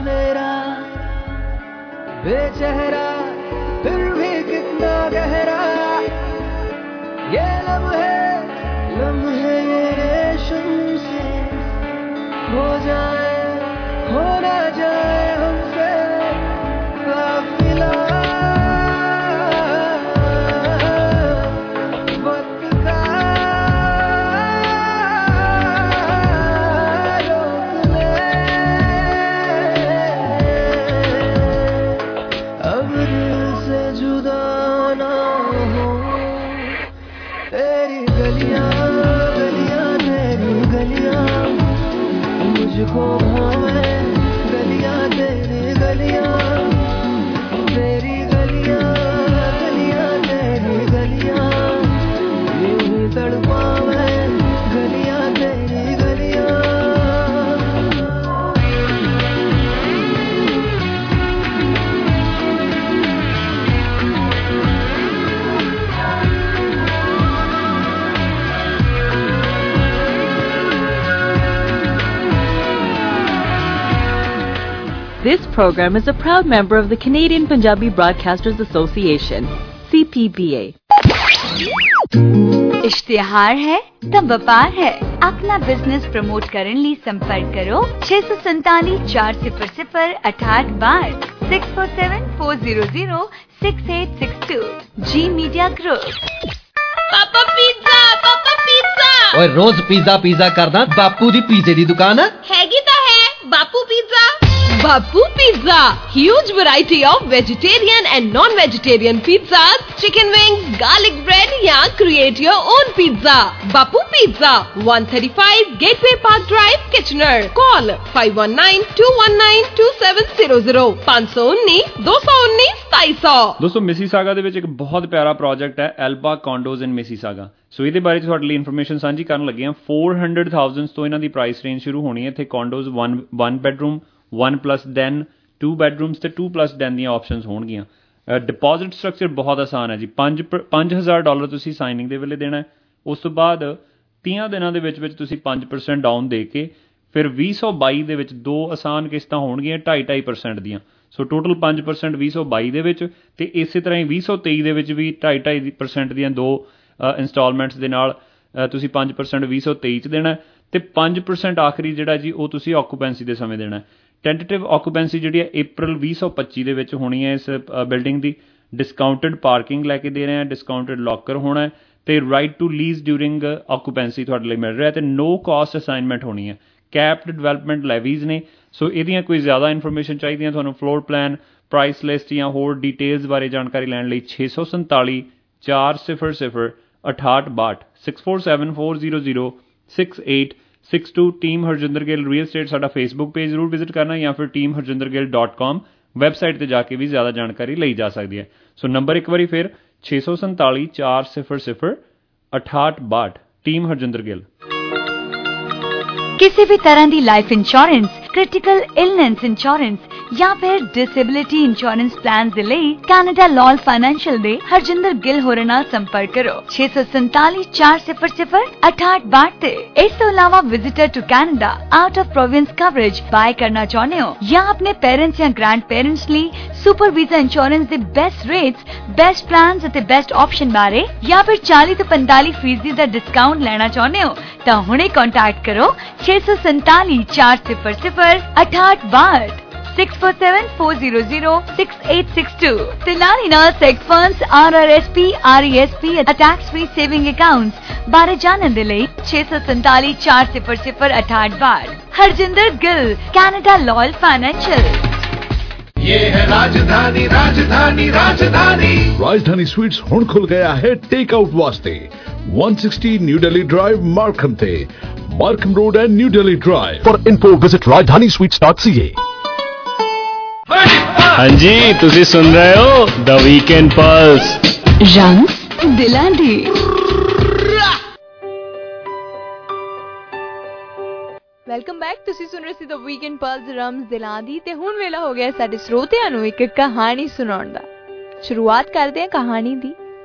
मेरा बेचेहरा फिर भी कितना गहरा ये लम्हे लम्हे ये रेशम से हो जाए हो ना जाए हमसे काफिला वक्त का रोक ले अब दिल से जुदा ना हो तेरी गलियां गलियां तेरी गलियां मुझको भावे गलियां तेरी गलियां तेरी गलियां गलियां तेरी गलियां यूं ही तड़पावे गलियां तेरी गलियां This program is a proud member of the Canadian Punjabi Broadcasters Association, C P B A. इश्तिहार है तब व्यापार है। अपना बिजनेस प्रमोट करने लिए संपर्क करो छह सौ सैतालीस चार सिफर सिफर अठाठ बार six four seven four zero zero six eight six two G media group. Papa pizza Papa pizza ओए रोज पिज्जा पिज्जा करदा बापू दी पिज्जे दी दुकान है हैगी तो है Bapu pizza. Bapu Pizza, huge variety of vegetarian and non-vegetarian pizzas, chicken wings, garlic bread, या create your own pizza. Bapu Pizza, one thirty-five Gateway Park Drive, Kitchener. Call five one nine two one nine two seven zero zero five one nine two one nine two two zero zero। ਦੋਸਤੋ Mississauga ਦੇ ਵਿੱਚ ਇੱਕ ਬਹੁਤ ਪਿਆਰਾ project ਹੈ Alba ਕੌਂਡੋਜ਼ ਇਨ Mississauga. ਸੋ ਇਹਦੇ ਬਾਰੇ ਤੁਹਾਡੇ ਲਈ ਇਨਫੋਰਮੇਸ਼ਨ ਸਾਂਝੀ ਕਰਨ ਲੱਗੇ ਹਾਂ। four hundred thousand ਤੋਂ ਇਹਨਾਂ ਦੀ ਪ੍ਰਾਈਸ ਰੇਂਜ ਸ਼ੁਰੂ ਹੋਣੀ ਹੈ। ਇੱਥੇ condos one one bedroom one plus den, two bedrooms ਤੇ two plus den ਦੀਆਂ ਆਪਸ਼ਨਸ ਹੋਣਗੀਆਂ। ਡਿਪੋਜ਼ਿਟ ਸਟਰਕਚਰ ਬਹੁਤ ਆਸਾਨ ਹੈ ਜੀ। ਪੰਜ ਪੰਜ ਹਜ਼ਾਰ ਡਾਲਰ ਤੁਸੀਂ ਸਾਈਨਿੰਗ ਦੇ ਵੇਲੇ ਦੇਣਾ। ਉਸ ਤੋਂ ਬਾਅਦ ਤੀਹਾਂ ਦਿਨਾਂ ਦੇ ਵਿੱਚ ਵਿੱਚ ਤੁਸੀਂ ਪੰਜ ਪਰਸੈਂਟ ਡਾਊਨ ਦੇ ਕੇ ਫਿਰ ਵੀਹ ਸੌ ਬਾਈ ਦੇ ਵਿੱਚ ਦੋ ਆਸਾਨ ਕਿਸ਼ਤਾਂ ਹੋਣਗੀਆਂ ਢਾਈ ਢਾਈ ਪਰਸੈਂਟ ਦੀਆਂ। ਸੋ ਟੋਟਲ ਪੰਜ ਪਰਸੈਂਟ ਵੀਹ ਸੌ ਬਾਈ ਦੇ ਵਿੱਚ ਤੇ ਇਸੇ ਤਰ੍ਹਾਂ ਹੀ ਵੀਹ ਸੌ ਤੇਈ ਦੇ ਵਿੱਚ ਵੀ ਢਾਈ ਢਾਈ ਪਰਸੈਂਟ ਦੀਆਂ ਦੋ ਇੰਸਟਾਲਮੈਂਟਸ ਦੇ ਨਾਲ ਤੁਸੀਂ ਪੰਜ ਪਰਸੈਂਟ ਵੀਹ ਸੌ ਤੇਈ 'ਚ ਦੇਣਾ ਤੇ ਪੰਜ ਪਰਸੈਂਟ ਆਖਰੀ ਜਿਹੜਾ ਜੀ ਉਹ ਤੁਸੀਂ ਆਕੂਪੈਂਸੀ ਦੇ ਸਮੇਂ ਦੇਣਾ। ਟੈਂਟੇਟਿਵ ਆਕੂਪੈਂਸੀ ਜਿਹੜੀ ਹੈ ਅਪ੍ਰੈਲ ਵੀਹ ਸੌ ਪੱਚੀ ਦੇ ਵਿੱਚ ਹੋਣੀ ਹੈ ਇਸ ਬਿਲਡਿੰਗ ਦੀ। ਡਿਸਕਾਊਂਟਡ ਪਾਰਕਿੰਗ ਲੈ ਕੇ ਦੇ ਰਹੇ ਹਾਂ, ਡਿਸਕਾਊਂਟਡ ਲੋਕਰ ਹੋਣਾ ਹੈ ਤੇ right to lease during occupancy ਤੁਹਾਡੇ ਲਈ ਮਿਲ ਰਿਹਾ ਤੇ ਨੋ ਕਾਸਟ ਅਸਾਈਨਮੈਂਟ ਹੋਣੀ ਹੈ। ਕੈਪਡ ਡਿਵੈਲਪਮੈਂਟ ਲੈਵੀਜ਼ ਨੇ। ਸੋ ਇਹਦੀਆਂ ਕੋਈ ਜ਼ਿਆਦਾ ਇਨਫੋਰਮੇਸ਼ਨ ਚਾਹੀਦੀਆਂ ਤੁਹਾਨੂੰ ਫਲੋਰ ਪਲਾਨ ਪ੍ਰਾਈਸ ਲਿਸਟ ਜਾਂ ਹੋਰ ਡਿਟੇਲਸ ਬਾਰੇ ਜਾਣਕਾਰੀ ਲੈਣ ਲਈ ਛੇ ਸੌ ਸੰਤਾਲੀ ਚਾਰ ਸਿਫਰ ਸਿਫਰ ਅਠਾਹਠ ਬਾਹਠ six four seven four zero zero six eight six two team Harjinder Gill real estate ਸਾਡਾ ਫੇਸਬੁੱਕ ਪੇਜ ਜ਼ਰੂਰ ਵਿਜ਼ਿਟ ਕਰਨਾ ਜਾਂ ਫਿਰ team Harjinder Gill dot com website 'ਤੇ ਜਾ ਕੇ ਵੀ ਜ਼ਿਆਦਾ ਜਾਣਕਾਰੀ ਲਈ ਜਾ ਸਕਦੀ ਹੈ। ਸੋ ਨੰਬਰ ਇੱਕ ਵਾਰੀ ਫਿਰ ਛੇ ਸੌ ਸੰਤਾਲੀ ਚਾਰ ਸਿਫਰ ਸਿਫਰ ਅਠਾਹਠ ਬਾਹਠ ਟੀਮ ਹਰਜਿੰਦਰ ਗਿੱਲ। किसी भी तरह की life insurance, critical illness insurance या फिर डिसेबिलिटी इंश्योरेंस प्लान दे लई कैनेडा लॉल फाइनेंशियल दे हरजिंदर गिल होरे नाल संपर्क करो छे सौ सैतालीस चार सिफर सिफर अठाहठ बाहठ ते। इस तो अलावा visitor to Canada out of province coverage buy करना चाहते हो या अपने पेरेंट्स या ग्रैंड पेरेंट्स ਲਈ सुपर वीजा इंश्योरेंस दे बेस्ट रेट्स, बेस्ट प्लान्स ਅਤੇ बेस्ट ऑप्शन बारे या फिर चालीस ਤੋਂ पैंतालीस फीसदी ਦਾ डिस्काउंट लेना चाहते हो ਤਾਂ ਹੁਣੇ कांटेक्ट करो छे सौ सैतालीस चार सिफर सिफर अठाहठ बाहठ six four seven four zero zero six eight six two. तिलानी ना seg funds R R S P R E S P tax free saving accounts बारे जानने दे लई छे सौ सैतालीस चार सिफर सिफर अठाहठ बाहठ। Harjinder Gill Canada loyal financial. ये है राजधानी राजधानी राजधानी राजधानी स्वीट्स हुण खुल गया है टेक आउट वास्ते one sixty New Delhi Drive Markham थे Markham Road and New Delhi Drive। For info visit rajdhani sweets dot c a। हाँ जी तुसी सुन रहे हो द वीकेंड पल्स रंग दिलां दी। Welcome back. ਤੁਸੀਂ ਸੁਣ ਰਹੇ ਸੀ ਦ ਵੀਕਐਂਡ ਪਲਸ ਰਮਜ਼ ਦਿਲਾਂ ਦੀ ਤੇ ਹੁਣ ਵੇਲਾ ਹੋ ਗਿਆ ਸਾਡੇ ਸਰੋਤਿਆਂ ਨੂੰ ਇੱਕ ਕਹਾਣੀ ਸੁਣਾਉਣ ਦਾ। ਸ਼ੁਰੂਆਤ ਕਰਦੇ ਹਾਂ ਕਹਾਣੀ ਦੀ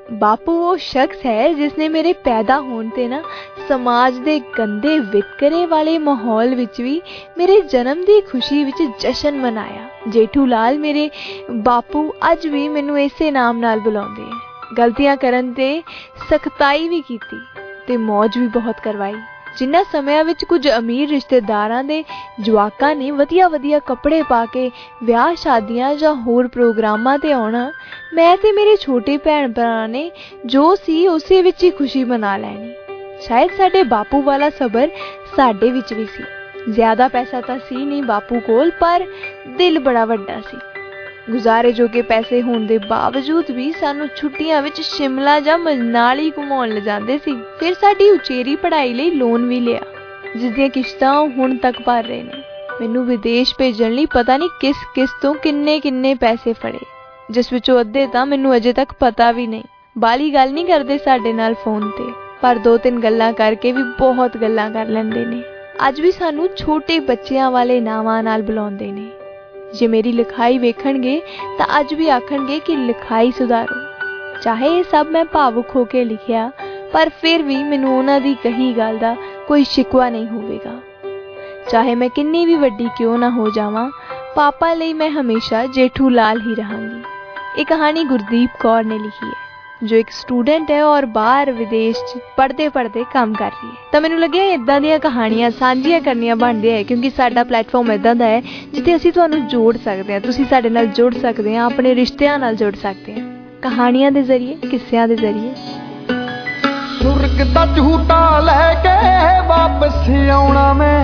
ਬਾਪੂ ਉਹ ਸ਼ਖਸ ਹੈ ਜਿਸਨੇ ਮੇਰੇ ਪੈਦਾ ਹੋਣ ਤੇ ਨਾ ਸਮਾਜ ਦੇ ਗੰਦੇ ਵਿਤਕਰੇ ਵਾਲੇ ਮਾਹੌਲ ਵਿੱਚ ਵੀ ਮੇਰੇ ਜਨਮ ਦੀ ਖੁਸ਼ੀ ਵਿੱਚ ਜਸ਼ਨ ਮਨਾਇਆ। ਜੇਠੂ ਲਾਲ ਮੇਰੇ ਬਾਪੂ ਅੱਜ ਵੀ ਮੈਨੂੰ ਇਸੇ ਨਾਮ ਨਾਲ ਬੁਲਾਉਂਦੇ ਹੈ। ਗਲਤੀਆਂ ਕਰਨ ਤੇ ਸਖਤਾਈ ਵੀ ਕੀਤੀ ਤੇ ਮੌਜ ਵੀ ਬਹੁਤ ਕਰਵਾਈ। ਜਿਨ੍ਹਾਂ ਸਮਿਆਂ ਵਿੱਚ ਕੁਝ ਅਮੀਰ ਰਿਸ਼ਤੇਦਾਰਾਂ ਦੇ ਜਵਾਕਾਂ ਨੇ ਵਧੀਆ ਵਧੀਆ ਕੱਪੜੇ ਪਾ ਕੇ ਵਿਆਹ ਸ਼ਾਦੀਆਂ ਜਾਂ ਹੋਰ ਪ੍ਰੋਗਰਾਮਾਂ ਤੇ ਆਉਣਾ, ਮੈਂ ਤੇ ਮੇਰੇ ਛੋਟੇ ਭੈਣ ਭਰਾ ਨੇ ਜੋ ਸੀ ਉਸੇ ਵਿੱਚ ਹੀ ਖੁਸ਼ੀ ਮਨਾ ਲੈਣੀ। ਸ਼ਾਇਦ ਸਾਡੇ ਬਾਪੂ ਵਾਲਾ ਸਬਰ ਸਾਡੇ ਵਿੱਚ ਵੀ ਸੀ। ਜ਼ਿਆਦਾ ਪੈਸਾ ਤਾਂ ਸੀ ਨਹੀਂ ਬਾਪੂ ਕੋਲ, ਪਰ ਦਿਲ ਬੜਾ ਵੱਡਾ ਸੀ। ਗੁਜ਼ਾਰੇ ਜੋਗੇ ਪੈਸੇ ਹੋਣ ਦੇ ਬਾਵਜੂਦ ਵੀ ਸਾਨੂੰ ਛੁੱਟੀਆਂ ਵਿੱਚ ਸ਼ਿਮਲਾ ਜਾਂ ਮਨਾਲੀ ਘੁਮਾਉਣ ਲਿਜਾਂਦੇ ਸੀ। ਫਿਰ ਸਾਡੀ ਉਚੇਰੀ ਪੜ੍ਹਾਈ ਲਈ ਲੋਨ ਵੀ ਲਿਆ, ਜਿਸ ਦੀਆਂ ਕਿਸ਼ਤਾਂ ਹੁਣ ਤੱਕ ਭਰ ਰਹੇ ਨੇ। ਮੈਨੂੰ ਵਿਦੇਸ਼ ਭੇਜਣ ਲਈ ਪਤਾ ਨਹੀਂ ਕਿਸ ਕਿਸ ਤੋਂ ਕਿੰਨੇ ਕਿੰਨੇ ਪੈਸੇ ਫੜੇ, ਜਿਸ ਵਿੱਚੋਂ ਅੱਧੇ ਤਾਂ ਮੈਨੂੰ ਅਜੇ ਤੱਕ ਪਤਾ ਵੀ ਨਹੀਂ। ਬਾਲੀ ਗੱਲ ਨਹੀਂ ਕਰਦੇ ਸਾਡੇ ਨਾਲ ਫੋਨ ਤੇ, ਪਰ ਦੋ ਤਿੰਨ ਗੱਲਾਂ ਕਰਕੇ ਵੀ ਬਹੁਤ ਗੱਲਾਂ ਕਰ ਲੈਂਦੇ ਨੇ। ਅੱਜ ਵੀ ਸਾਨੂੰ ਛੋਟੇ ਬੱਚਿਆਂ ਵਾਲੇ ਨਾਵਾਂ ਨਾਲ ਬੁਲਾਉਂਦੇ ਨੇ। ਜੇ ਮੇਰੀ ਲਿਖਾਈ ਵੇਖਣਗੇ ਤਾਂ ਅੱਜ ਵੀ ਆਖਣਗੇ ਕਿ ਲਿਖਾਈ ਸੁਧਾਰੋ। ਚਾਹੇ ਇਹ ਸਭ ਮੈਂ ਭਾਵੁਕ ਹੋ ਕੇ ਲਿਖਿਆ, ਪਰ ਫਿਰ ਵੀ ਮੈਨੂੰ ਉਹਨਾਂ ਦੀ ਕਹੀ ਗੱਲ ਦਾ ਕੋਈ ਸ਼ਿਕਵਾ ਨਹੀਂ ਹੋਵੇਗਾ। ਚਾਹੇ ਮੈਂ ਕਿੰਨੀ ਵੀ ਵੱਡੀ ਕਿਉਂ ਨਾ ਹੋ ਜਾਵਾਂ, ਪਾਪਾ ਲਈ ਮੈਂ ਹਮੇਸ਼ਾ ਜੇਠੂ ਲਾਲ ਹੀ ਰਹਾਂਗੀ। ਇਹ ਕਹਾਣੀ ਗੁਰਦੀਪ ਕੌਰ ਨੇ ਲਿਖੀ ਹੈ, ਜੋ ਇੱਕ ਸਟੂਡੈਂਟ ਹੈ ਔਰ ਬਾਹਰ ਵਿਦੇਸ਼ 'ਚ ਪੜ੍ਹਦੇ ਪੜ੍ਹਦੇ ਕੰਮ ਕਰ ਰਹੀ ਹੈ। ਤਾਂ ਮੈਨੂੰ ਲੱਗਿਆ ਇੱਦਾਂ ਦੀਆਂ ਕਹਾਣੀਆਂ ਸਾਂਝੀਆਂ ਕਰਨੀਆਂ ਬਣਦੀਆਂ ਹੈ, ਕਿਉਂਕਿ ਸਾਡਾ ਪਲੇਟਫਾਰਮ ਇੱਦਾਂ ਦਾ ਹੈ ਜਿੱਥੇ ਅਸੀਂ ਤੁਹਾਨੂੰ ਜੋੜ ਸਕਦੇ ਹਾਂ, ਤੁਸੀਂ ਸਾਡੇ ਨਾਲ ਜੁੜ ਸਕਦੇ ਹਾਂ, ਆਪਣੇ ਰਿਸ਼ਤਿਆਂ ਨਾਲ ਜੁੜ ਸਕਦੇ ਹਾਂ, ਕਹਾਣੀਆਂ ਦੇ ਜ਼ਰੀਏ, ਕਿੱਸਿਆਂ ਦੇ ਜ਼ਰੀਏ। ਸੁਰਗ ਦਾ ਝੂਟਾ ਲੈ ਕੇ ਵਾਪਸ ਆਉਣਾ ਮੈਂ,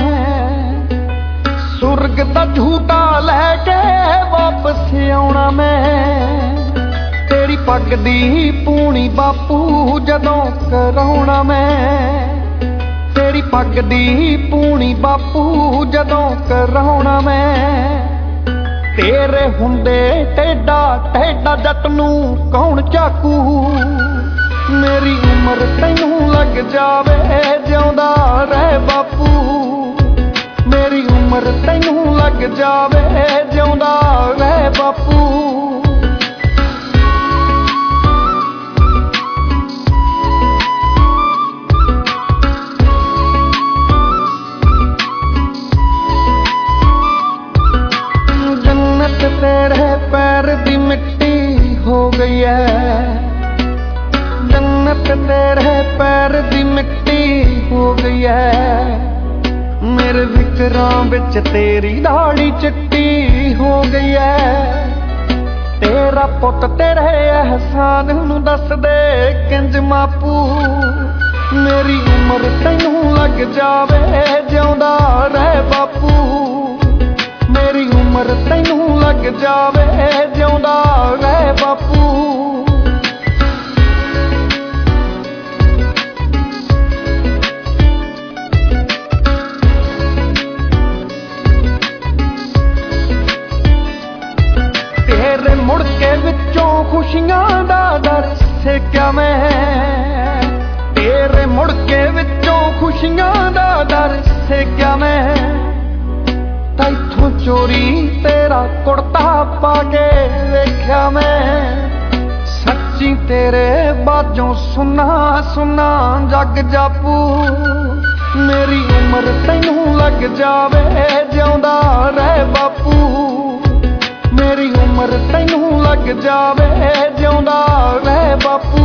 ਸੁਰਗ ਦਾ ਝੂਟਾ ਲੈ ਕੇ ਵਾਪਸ ਆਉਣਾ ਮੈਂ, ਤੇਰੀ ਪੱਗ ਦੀ ਪੂਣੀ ਬਾਪੂ ਜਦੋਂ ਕਰਾਉਣਾ ਮੈਂ, ਤੇਰੀ ਪੱਗ ਦੀ ਪੂਣੀ ਬਾਪੂ ਜਦੋਂ ਕਰਾਉਣਾ ਮੈਂ, ਤੇਰੇ ਹੁੰਦੇ ਟੇਡਾ ਟੇਡਾ ਜੱਟ ਨੂੰ ਕੌਣ ਚਾਕੂ, ਮੇਰੀ ਉਮਰ ਤੈਨੂੰ ਲੱਗ ਜਾਵੇ ਜਿਉਂਦਾ ਰਹਿ ਬਾਪੂ, ਮੇਰੀ ਉਮਰ ਤੈਨੂੰ ਲੱਗ ਜਾਵੇ ਜਿਉਂਦਾ ਰਹਿ ਬਾਪੂ। तेरे पैर दी मिट्टी हो गई है, जन्नत तेरे पैर दी मिट्टी हो गई है, मेरे विकरां विच तेरी दाढ़ी चिट्टी हो गई है, तेरा पुत तेरे एहसान नूं दस दे किंज मापू, मेरी उम्र तैनूं लग जावे जिउंदा रह बापू, मेरी उम्र तैनूं लग जावे जिउंदा रह बापू। तेरे मुड़के विचों खुशियां दा डर सेक्या मैं, तेरे मुड़के विचों खुशियां दा डर सेक्या मैं, तैथों चोरी तेरा कुर्ता पाके वेख्या मैं, सच्ची तेरे बाजों सुना सुना जग जापू, मेरी उम्र तैनूं लग जावे जिउंदा रह बापू, मेरी उम्र तैनूं लग जावे जिउंदा रह बापू।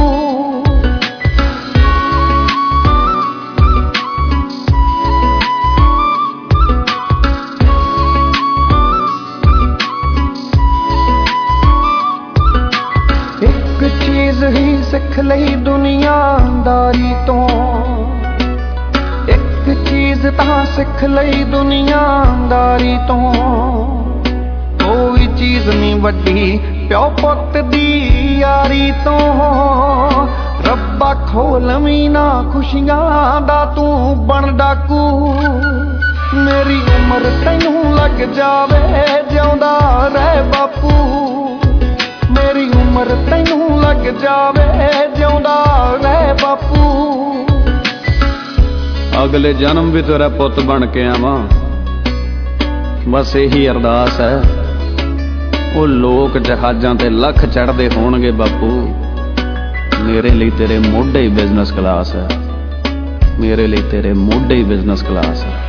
ही सिख लई दुनियादारी तो, एक चीज तां सिख लई दुनियादारी तो, कोई चीज नहीं वड्डी प्यो पुत दी यारी तो, रब्बा खोलवी ना खुशियां दा तू बन डाकू, मेरी उम्र तैनूं लग जावे जिउंदा रह बापू, मेरी उम्र तैनूं लग जावे जिउंदा रह बापू। अगले जन्म भी तेरा पुत बन के आवां, बस यही अरदास है। वो लोक जहाजां ते लख चढ़दे होणगे बापू, मेरे लिए तेरे मोढे ही बिजनेस क्लास है, मेरे लिए तेरे मोढे ही बिजनेस क्लास है।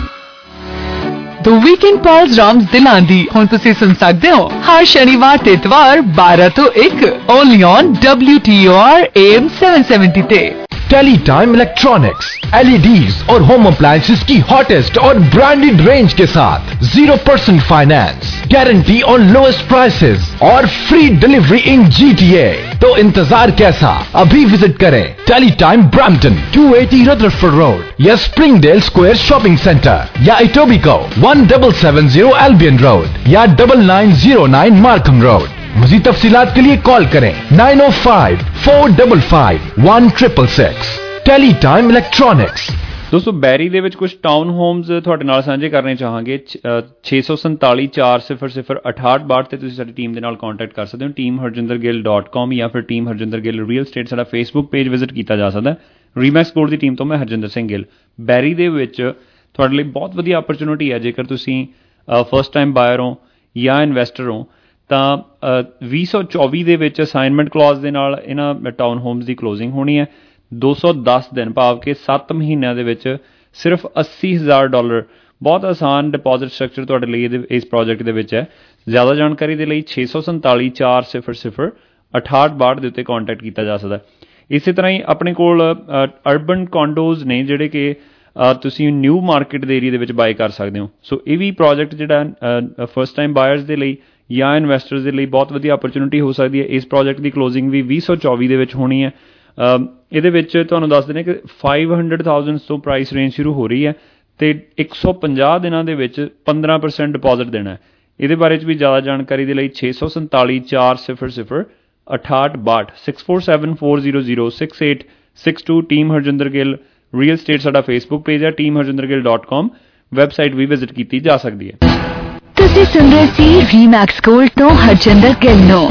The Weekend Pulse Rams Dilandi ਹੁਣ ਤੁਸੀਂ ਸੁਣ ਸਕਦੇ ਹੋ ਹਰ ਸ਼ਨੀਵਾਰ ਤੇ ਇਤਵਾਰ ਬਾਰਾਂ ਤੋਂ ਇੱਕ only on W T O R A M seven seventy ਤੇ। Teletime Electronics, L E Ds और होम अप्लायंसेस की हॉटेस्ट और ब्रांडेड रेंज के साथ zero percent finance, guarantee on lowest prices और free delivery in G T A। तो इंतजार कैसा, अभी विजिट करें Teletime Brampton two eighty Rutherford road या स्प्रिंगडेल स्क्वायर शॉपिंग सेंटर या Etobicoke one seven seven zero Albion road या nine nine zero nine Markham road. मज़ीद तफसीलात के लिए कॉल करें nine oh five four five five one six six six। Teletime electronics. ਦੋਸਤੋ Barrie ਦੇ ਵਿੱਚ ਕੁਝ ਟਾਊਨ ਹੋਮਸ ਤੁਹਾਡੇ ਨਾਲ ਸਾਂਝੇ ਕਰਨੇ ਚਾਹਾਂਗੇ। ਛੇ ਸੌ ਸੰਤਾਲੀ ਚਾਰ ਸਿਫਰ ਸਿਫਰ ਅਠਾਹਠ ਬਾਹਠ ਤੇ ਤੁਸੀਂ ਸਾਡੀ ਟੀਮ ਦੇ ਨਾਲ ਕੰਟੈਕਟ ਕਰ ਸਕਦੇ ਹੋ। Team Harjinder Gill dot com ਜਾਂ ਫਿਰ team Harjinder Gill real estate ਸਾਡਾ ਫੇਸਬੁੱਕ ਪੇਜ ਵਿਜ਼ਿਟ ਕੀਤਾ ਜਾ ਸਕਦਾ। ਰੀਮੈਕਸ ਬੋਰਡ ਦੀ ਟੀਮ ਤੋਂ ਮੈਂ ਹਰਜਿੰਦਰ ਸਿੰਘ ਗਿੱਲ। ਬੈਰੀ ਦੇ ਵਿੱਚ ਤੁਹਾਡੇ ਲਈ ਬਹੁਤ ਵਧੀਆ ਅਪਰਚੁਨਿਟੀ ਹੈ ਜੇਕਰ ਤੁਸੀਂ ਫਸਟ ਟਾਈਮ ਬਾਇਰ ਹੋ ਜਾਂ ਇਨਵੈਸਟਰ ਹੋ ਤਾਂ ਵੀਹ ਸੌ ਚੌਵੀ ਦੇ ਵਿੱਚ ਅਸਾਈਨਮੈਂਟ ਕਲੌਜ਼ ਦੇ ਨਾਲ ਇਹਨਾਂ ਟਾਊਨ ਹੋਮਸ ਦੀ ਕਲੋਜ਼ਿੰਗ ਹੋਣੀ ਹੈ। ਦੋ ਸੌ ਦਸ ਦਿਨ ਭਾਵ ਕਿ ਸੱਤ ਮਹੀਨਿਆਂ ਦੇ ਵਿੱਚ ਸਿਰਫ ਅੱਸੀ ਹਜ਼ਾਰ ਡਾਲਰ ਬਹੁਤ ਆਸਾਨ ਡਿਪੋਜ਼ਿਟ ਸਟਰਕਚਰ ਤੁਹਾਡੇ ਲਈ ਇਹਦੇ ਇਸ ਪ੍ਰੋਜੈਕਟ ਦੇ ਵਿੱਚ ਹੈ। ਜ਼ਿਆਦਾ ਜਾਣਕਾਰੀ ਦੇ ਲਈ ਛੇ ਸੌ ਸੰਤਾਲੀ ਚਾਰ ਸਿਫਰ ਸਿਫਰ ਅਠਾਹਠ ਬਾਹਠ ਦੇ ਉੱਤੇ ਕੰਟੈਕਟ ਕੀਤਾ ਜਾ ਸਕਦਾ। ਇਸੇ ਤਰ੍ਹਾਂ ਹੀ ਆਪਣੇ ਕੋਲ ਅਰਬਨ ਕੌਂਡੋਜ਼ ਨੇ ਜਿਹੜੇ ਕਿ ਤੁਸੀਂ ਨਿਊ ਮਾਰਕੀਟ ਦੇ ਏਰੀਆ ਦੇ ਵਿੱਚ ਬਾਏ ਕਰ ਸਕਦੇ ਹੋ। ਸੋ ਇਹ ਵੀ ਪ੍ਰੋਜੈਕਟ ਜਿਹੜਾ ਫਸਟ ਟਾਈਮ ਬਾਇਰਸ ਦੇ ਲਈ ਜਾਂ ਇਨਵੈਸਟਰਸ ਦੇ ਲਈ ਬਹੁਤ ਵਧੀਆ ਅਪਰਚੁਨਿਟੀ ਹੋ ਸਕਦੀ ਹੈ। ਇਸ ਪ੍ਰੋਜੈਕਟ ਦੀ ਕਲੋਜ਼ਿੰਗ ਵੀ ਵੀਹ ਸੌ ਚੌਵੀ ਦੇ ਵਿੱਚ ਹੋਣੀ ਹੈ। ਇਹਦੇ ਵਿੱਚ ਤੁਹਾਨੂੰ ਦੱਸ ਦਿੰਦੇ ਕਿ ਫਾਈਵ ਹੰਡਰਡ ਥਾਊਜ਼ੈਂਡ ਤੋਂ ਪ੍ਰਾਈਸ ਰੇਂਜ ਸ਼ੁਰੂ ਹੋ ਰਹੀ ਹੈ ਅਤੇ ਇੱਕ ਸੌ ਪੰਜਾਹ ਦਿਨਾਂ ਦੇ ਵਿੱਚ ਪੰਦਰਾਂ ਪਰਸੈਂਟ ਡਿਪੋਜ਼ਿਟ ਦੇਣਾ ਹੈ। ਇਹਦੇ ਬਾਰੇ 'ਚ ਵੀ ਜ਼ਿਆਦਾ ਜਾਣਕਾਰੀ ਦੇ ਲਈ ਛੇ ਸੌ ਸੰਤਾਲੀ ਚਾਰ ਸਿਫਰ ਸਿਫਰ ਅਠਾਹਠ ਬਾਹਠ six four seven four zero zero six eight six two team Harjinder Gill real estate ਸਾਡਾ ਫੇਸਬੁੱਕ ਪੇਜ ਹੈ। Team Harjinder Gill dot com website ਵੀ ਵਿਜ਼ਿਟ ਕੀਤੀ ਜਾ ਸਕਦੀ ਹੈ। ਤੁਸੀਂ ਸੁਣ ਰਹੇ ਸੀ ਰੀਮੈਕਸ ਗੋਲਡ ਤੋਂ ਹਰਜਿੰਦਰ ਗਿੱਲ ਨੂੰ।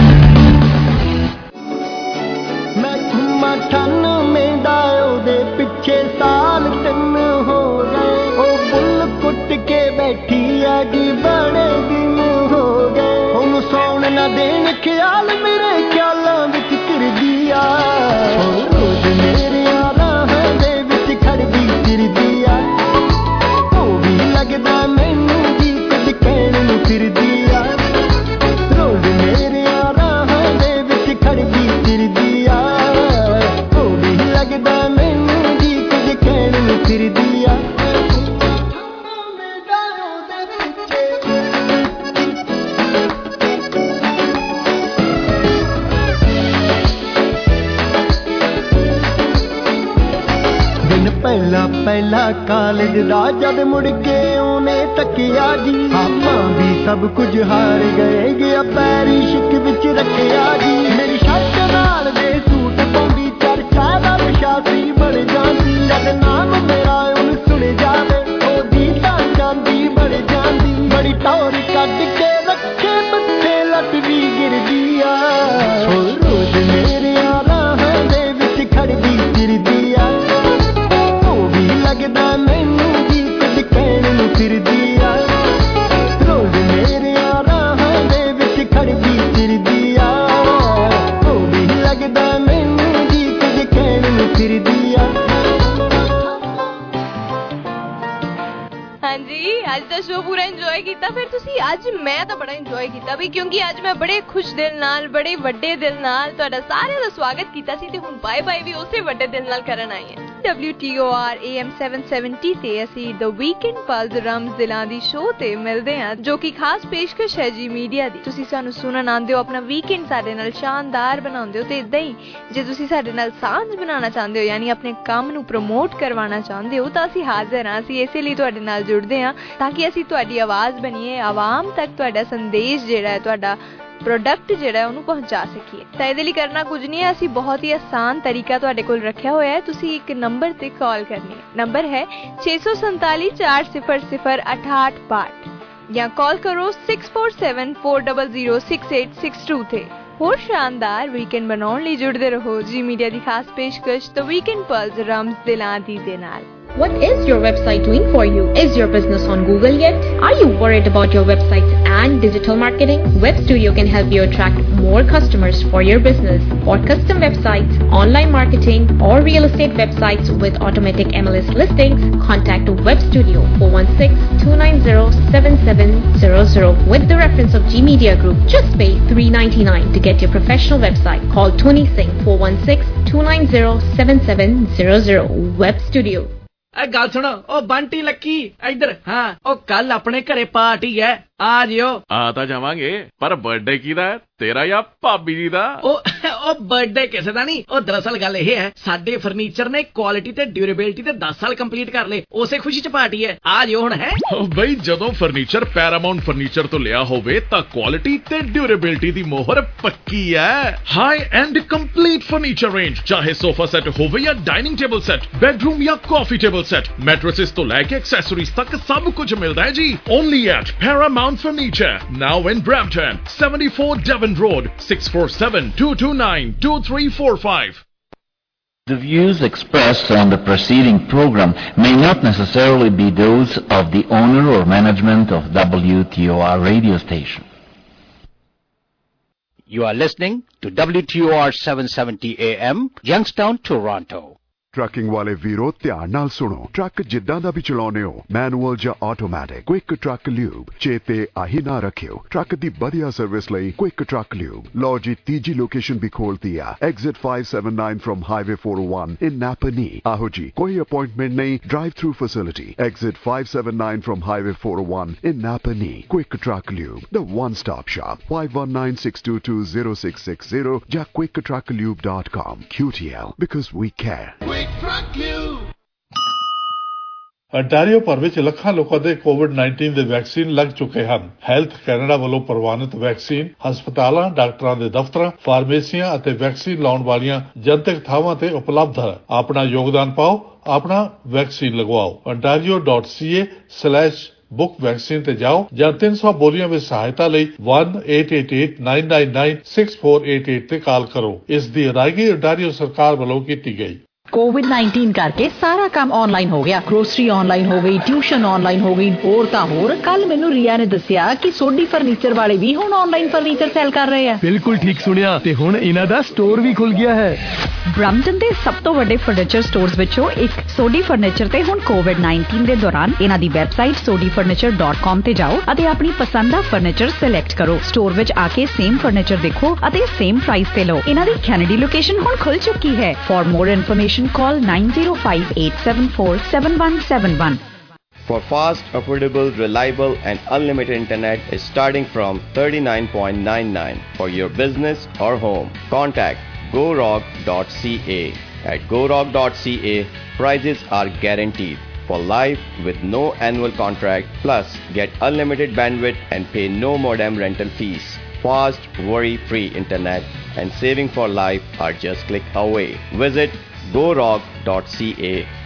ਅਠਾਨਵੇਂ ਦਾ ਉਹਦੇ ਪਿੱਛੇ ਸਾਲ ਤਿੰਨ ਹੋ ਗਏ, ਉਹ ਬੁੱਲ ਕੁੱਟ ਕੇ ਬੈਠੀ ਆ ਜੀ ਬੜੇ ਦਿਨ ਹੋ ਗਏ। ਉਹਨੂੰ ਸੌਣ ਨਾ ਦੇਣ ਖਿਆਲ ਮੇਰੇ ਖਿਆਲਾਂ ਵਿੱਚ ਘਿਰਦੀ ਆ, ਰੋਜ਼ ਮੇਰੇ ਰਾਹਾਂ ਦੇ ਵਿੱਚ ਖੜਦੀ ਫਿਰਦੀ ਆ। ਉਹ ਵੀ ਲੱਗਦਾ ਮੈਨੂੰ ਜੀ ਕੁਝ ਕਹਿਣ ਨੂੰ ਫਿਰਦੀ ਆ, ਰੋਜ਼ ਮੇਰੇ ਰਾਹਾਂ ਦੇ ਵਿੱਚ ਖੜਦੀ ਫਿਰਦੀ ਆ। ਲੱਗਦਾ ਮੈਨੂੰ ਜੀ ਕੁਝ ਕਹਿਣ ਨੂੰ ਫਿਰਦੀ ਆ। ਦਿਨ ਪਹਿਲਾ ਪਹਿਲਾ ਕਾਲਜ ਦਾ ਜਦ ਮੁੜ ਕੇ ਉਹਨੇ ਤੱਕਿਆ ਜੀ, ਆਪਾਂ ਵੀ ਸਭ ਕੁਝ ਹਾਰ ਗਏ, ਗਿਆ ਪੈਰੀ ਸ਼ਿਕ ਵਿੱਚ ਰੱਖਿਆ ਜੀ। ਮੇਰੀ ਸ਼ਰਟ ਨਾਲ ਦੇ ਸੂਟ ਪਾਉਂਦੀ ਚਰਚਾ ਦਾ ਵਿਸ਼ਾਸੀ ਬਣ ਜਾਂਦੀ, ਜਦ ਨਾਮ ਮੇਰਾ ਉਹਨੂੰ ਸੁਣ ਜਾਵੇ ਉਹਦੀ ਤਾਂ ਚਾਂਦੀ ਬਣ ਜਾਂਦੀ। ਬੜੀ ਟੌਰ ਕੱਢ ਕੇ ਰੱਖੇ ਮੱਥੇ ਲੱਟ ਵੀ ਗਿਰਦੀ ਆ, ਰੋਜ਼ ਮੇਰੇ ਰਾਹਾਂ ਦੇ ਵਿੱਚ ਖੜਦੀ ਫਿਰਦੀ ਆ। ਉਹ ਵੀ ਲੱਗਦਾ ਮੈਨੂੰ ਜੀ ਕੁਝ ਕਹਿਣ ਨੂੰ ਫਿਰਦੀ ਆ, ਰੋਜ਼ ਮੇਰੇ ਰਾਹਾਂ ਦੇ ਵਿੱਚ ਖੜਦੀ ਫਿਰਦੀ ਆ। ਉਹ ਵੀ ਲੱਗਦਾ ਮੈਨੂੰ ਜੀ ਕੁਝ ਕਹਿਣ ਨੂੰ ਫਿਰਦੀ ਆ। ਹਾਂਜੀ ਅੱਜ ਦਾ ਸ਼ੋਅ ਪੂਰਾ ਇੰਜੋਏ ਕੀਤਾ ਫਿਰ ਤੁਸੀਂ? ਅੱਜ ਮੈਂ ਤਾਂ ਬੜਾ ਇੰਜੋਏ ਕੀਤਾ ਵੀ, ਕਿਉਂਕਿ ਅੱਜ ਮੈਂ ਬੜੇ ਖੁਸ਼ ਦਿਲ ਨਾਲ ਬੜੇ ਵੱਡੇ ਦਿਲ ਨਾਲ ਤੁਹਾਡਾ ਸਾਰਿਆਂ ਦਾ ਸਵਾਗਤ ਕੀਤਾ ਸੀ ਤੇ ਹੁਣ ਬਾਏ ਬਾਏ ਵੀ ਉਸੇ ਵੱਡੇ ਦਿਲ ਨਾਲ ਕਰਨ ਆਈ ਹਾਂ। W T O R A M seven seventy ਤੇ ਅਸੀਂ The Weekend Pulse ਰਮਜ਼ ਦਿਲਾਂ ਦੀ ਸ਼ੋਅ ਤੇ ਮਿਲਦੇ ਹਾਂ, ਜੋ ਕਿ ਖਾਸ ਪੇਸ਼ਕਸ਼ ਹੈ ਜੀ ਮੀਡੀਆ ਦੀ। ਤੁਸੀਂ ਸਾਨੂੰ ਸੁਣਨ ਆਉਂਦੇ ਹੋ, ਆਪਣਾ ਵੀਕਐਂਡ ਸਾਡੇ ਨਾਲ ਸ਼ਾਨਦਾਰ ਬਣਾਉਂਦੇ ਹੋ ਤੇ ਇਦਾਂ ਹੀ ਜੇ ਤੁਸੀਂ ਸਾਡੇ ਨਾਲ ਸਾਂਝ ਬਣਾਉਣਾ ਚਾਹੁੰਦੇ ਹੋ ਯਾਨੀ ਆਪਣੇ ਕੰਮ ਨੂੰ ਪ੍ਰਮੋਟ ਕਰਵਾਉਣਾ ਚਾਹੁੰਦੇ ਹੋ ਤਾਂ ਅਸੀਂ ਹਾਜ਼ਰ ਹਾਂ। ਅਸੀਂ ਇਸੇ ਲਈ ਤੁਹਾਡੇ ਨਾਲ ਜੁੜਦੇ ਹਾਂ ਤਾਂ ਕਿ ਅਸੀਂ ਤੁਹਾਡੀ ਆਵਾਜ਼ ਬਣੀਏ, ਆਵਾਮ ਤੱਕ ਤੁਹਾਡਾ ਸੰਦੇਸ਼ ਜਿਹੜਾ ਹੈ, ਤੁਹਾਡਾ ਪ੍ਰੋਡਕਟ ਜਿਹੜਾ ਉਹਨੂੰ ਪਹੁੰਚਾ ਸਕੀਏ। ਤਾਂ ਇਹਦੇ ਲਈ ਕਰਨਾ ਕੁਝ ਨਹੀਂ ਹੈ, ਅਸੀਂ ਬਹੁਤ ਹੀ ਆਸਾਨ ਤਰੀਕਾ ਤੁਹਾਡੇ ਕੋਲ ਰੱਖਿਆ ਹੋਇਆ ਹੈ। ਤੁਸੀਂ ਇੱਕ ਨੰਬਰ ਤੇ ਕਾਲ ਕਰਨੀ ਹੈ, ਨੰਬਰ ਹੈ ਛੇ ਸੌ ਸੰਤਾਲੀ ਚਾਰ ਸਿਫਰ ਸਿਫਰ ਅਠਾਹਠ ਬਾਹਠ ਜਾਂ ਕਾਲ ਕਰੋ six four seven four zero zero six eight six two ਤੇ। ਹੋਰ ਸ਼ਾਨਦਾਰ ਵੀਕਐਂਡ ਬਣਾਉਣ ਲਈ ਜੁੜਦੇ ਰਹੋ ਜੀ ਮੀਡੀਆ ਦੀ ਖਾਸ ਪੇਸ਼ਕਸ਼ The Weekend Pulse ਰਮਜ਼ ਦਿਲਾਂ ਦੀ ਦੇ ਨਾਲ। What is your website doing for you? Is your business on Google yet? Are you worried about your website and digital marketing? Web Studio can help you attract more customers for your business. For custom websites, online marketing, or real estate websites with automatic M L S listings, contact Web Studio four one six, two nine zero, seven seven zero zero with the reference of G Media Group. Just pay three ninety-nine to get your professional website. Call Tony Singh four one six, two nine zero, seven seven zero zero. Web Studio. ए गल सुनो ओ बंटी लक्की इधर हाँ ओ कल अपने घरे party है आ जियो आ ਤਾਂ ਜਾਵਾਂਗੇ ਪਰ ਬਰਥਡੇ ਕਿਹਦਾ ਹੈ ਤੇਰਾ ਜਾਂ ਭਾਬੀ ਜੀ ਦਾ ਉਹ ਉਹ ਬਰਥਡੇ ਕਿਸੇ ਦਾ ਨਹੀਂ ਉਹ ਦਰਅਸਲ ਗੱਲ ਇਹ ਹੈ ਸਾਡੇ ਫਰਨੀਚਰ ਨੇ ਕੁਆਲਿਟੀ ਤੇ ਡਿਊਰੇਬਿਲਟੀ ਤੇ ਦਸ ਸਾਲ ਕੰਪਲੀਟ ਕਰ ਲਏ ਉਸੇ ਖੁਸ਼ੀ ਚ ਪਾਰਟੀ ਹੈ ਆ ਜਿਓ ਹੁਣ ਹੈ ਓ ਬਈ ਜਦੋਂ ਫਰਨੀਚਰ ਪੈਰਾਮਾਉਂਟ ਫਰਨੀਚਰ ਤੋਂ ਲਿਆ ਹੋਵੇ ਤਾਂ ਕੁਆਲਿਟੀ ਤੇ ਡਿਊਰੇਬਿਲਟੀ ਦੀ ਮੋਹਰ ਪੱਕੀ ਹੈ high end complete furniture range ਚਾਹੇ ਸੋਫਾ ਸੈੱਟ ਹੋਵੇ ਜਾਂ ਡਾਈਨਿੰਗ ਟੇਬਲ ਸੈੱਟ ਬੈਡਰੂਮ ਜਾਂ ਕਾਫੀ ਟੇਬਲ ਸੈੱਟ ਮੈਟ੍ਰੈਸਸ ਤੋਂ ਲੈ ਕੇ ਐਕਸੈਸਰੀਜ਼ ਤੱਕ ਸਭ ਕੁਝ ਮਿਲਦਾ ਹੈ ਜੀ only at Paramount Furniture, now in Brampton, seventy-four Devon Road, six four seven, two two nine, two three four five. The views expressed on the preceding program may not necessarily be those of the owner or management of W T O R radio station. You are listening to W T O R seven seventy A M, Youngstown, Toronto. Trucking ਵਾਲੇ ਵੀਰੋ ਧਿਆਨ ਨਾਲ ਸੁਣੋ truck ਜਿੱਦਾਂ ਦਾ ਵੀ ਚਲਾਉਨੇ ਹੋ manual ਜਾਂ automatic quick truck lube ਚੇਤੇ ਆਹੀ ਨਾ ਰੱਖਿਓ ਟਰੱਕ ਦੀ ਵਧੀਆ ਸਰਵਿਸ ਲਈ ਕੁਇਕ ਟਰੱਕ ਲਿਊਬ ਲੋ ਜੀ ਤੀਜੀ ਲੋਕੇਸ਼ਨ ਵੀ ਖੋਲਤੀ ਆ exit five seventy-nine from highway four oh one in Napanee ਆਹੋ ਜੀ ਕੋਈ ਅਪਾਇੰਟਮੈਂਟ ਨਹੀਂ drive through facility exit five seventy-nine from highway four oh one in Napanee quick truck lube the one stop shop five one nine, six two two, zero six six zero ਜਾਂ quick truck lube dot com Q T L because we care Ontario ਭਰ ਵਿੱਚ ਲੱਖਾਂ ਲੋਕਾਂ ਦੇ Covid nineteen ਦੇ vaccine ਲੱਗ ਚੁੱਕੇ ਹਨ ਹੈਲਥ ਕੈਨੇਡਾ ਵੱਲੋਂ ਪ੍ਰਵਾਨਿਤ ਵੈਕਸੀਨ ਹਸਪਤਾਲਾਂ ਡਾਕਟਰਾਂ ਦੇ ਦਫ਼ਤਰਾਂ ਫਾਰਮੇਸੀਆਂ ਅਤੇ ਵੈਕਸੀਨ ਲਾਉਣ ਵਾਲੀਆਂ ਜਨਤਕ ਥਾਵਾਂ ਤੇ ਉਪਲਬਧ ਹੈ ਆਪਣਾ ਯੋਗਦਾਨ ਪਾਓ ਆਪਣਾ ਵੈਕਸੀਨ ਲਗਵਾਓ ontario dot c a slash book vaccine ਤੇ ਜਾਓ ਜਾਂ ਤਿੰਨ ਸੌ ਬੋਲੀਆਂ ਵਿੱਚ ਸਹਾਇਤਾ ਲਈ one eight eight eight, nine nine nine, six four eight eight ਤੇ ਕਾਲ ਕਰੋ ਇਸ ਦੀ ਅਦਾਇਗੀ ontario ਸਰਕਾਰ ਵੱਲੋਂ ਕੀਤੀ ਗਈ कोविड नाइनटीन करके सारा काम ऑनलाइन हो गया ग्रोसरी ऑनलाइन हो गई ट्यूशन ऑनलाइन हो गई और ਤਾਂ ਹੋਰ ਕੱਲ ਮੈਨੂੰ ਰੀਆ ਨੇ ਦੱਸਿਆ ਕਿ ਸੋਡੀ ਫਰਨੀਚਰ ਵਾਲੇ ਵੀ ਹੁਣ ਆਨਲਾਈਨ ਫਰਨੀਚਰ ਸੇਲ ਕਰ ਰਹੇ ਆ ਬਿਲਕੁਲ ਠੀਕ ਸੁਣਿਆ ਤੇ ਹੁਣ ਇਹਨਾਂ ਦਾ ਸਟੋਰ ਵੀ ਖੁੱਲ ਗਿਆ ਹੈ ਬ੍ਰੈਂਪਟਨ ਦੇ ਸਭ ਤੋਂ ਵੱਡੇ ਫਰਨੀਚਰ ਸਟੋਰਸ ਵਿੱਚੋਂ ਇੱਕ ਸੋਡੀ ਫਰਨੀਚਰ ਤੇ ਹੁਣ ਕੋਵਿਡ nineteen ਦੇ ਦੌਰਾਨ ਇਹਨਾਂ ਦੀ website Sodhi furniture dot com ਤੇ ਜਾਓ ਅਤੇ ਆਪਣੀ ਪਸੰਦ ਦਾ ਫਰਨੀਚਰ ਸਿਲੈਕਟ ਕਰੋ ਸਟੋਰ ਵਿੱਚ ਆ ਕੇ ਸੇਮ ਫਰਨੀਚਰ ਦੇਖੋ ਅਤੇ ਸੇਮ ਪ੍ਰਾਈਸ ਤੇ ਲਓ ਇਹਨਾਂ ਦੀ ਕੈਨੇਡੀ ਲੋਕੇਸ਼ਨ ਹੁਣ ਖੁੱਲ ਚੁੱਕੀ ਹੈ for more information call nine zero five eight seven four seven one seven one. For fast, affordable, reliable and unlimited internet is starting from thirty-nine ninety-nine for your business or home. Contact go rock dot c a. At go rock dot c a, prices are guaranteed for life with no annual contract, plus get unlimited bandwidth and pay no modem rental fees. Fast, worry-free internet and saving for life are just click away. Visit go rock dot c a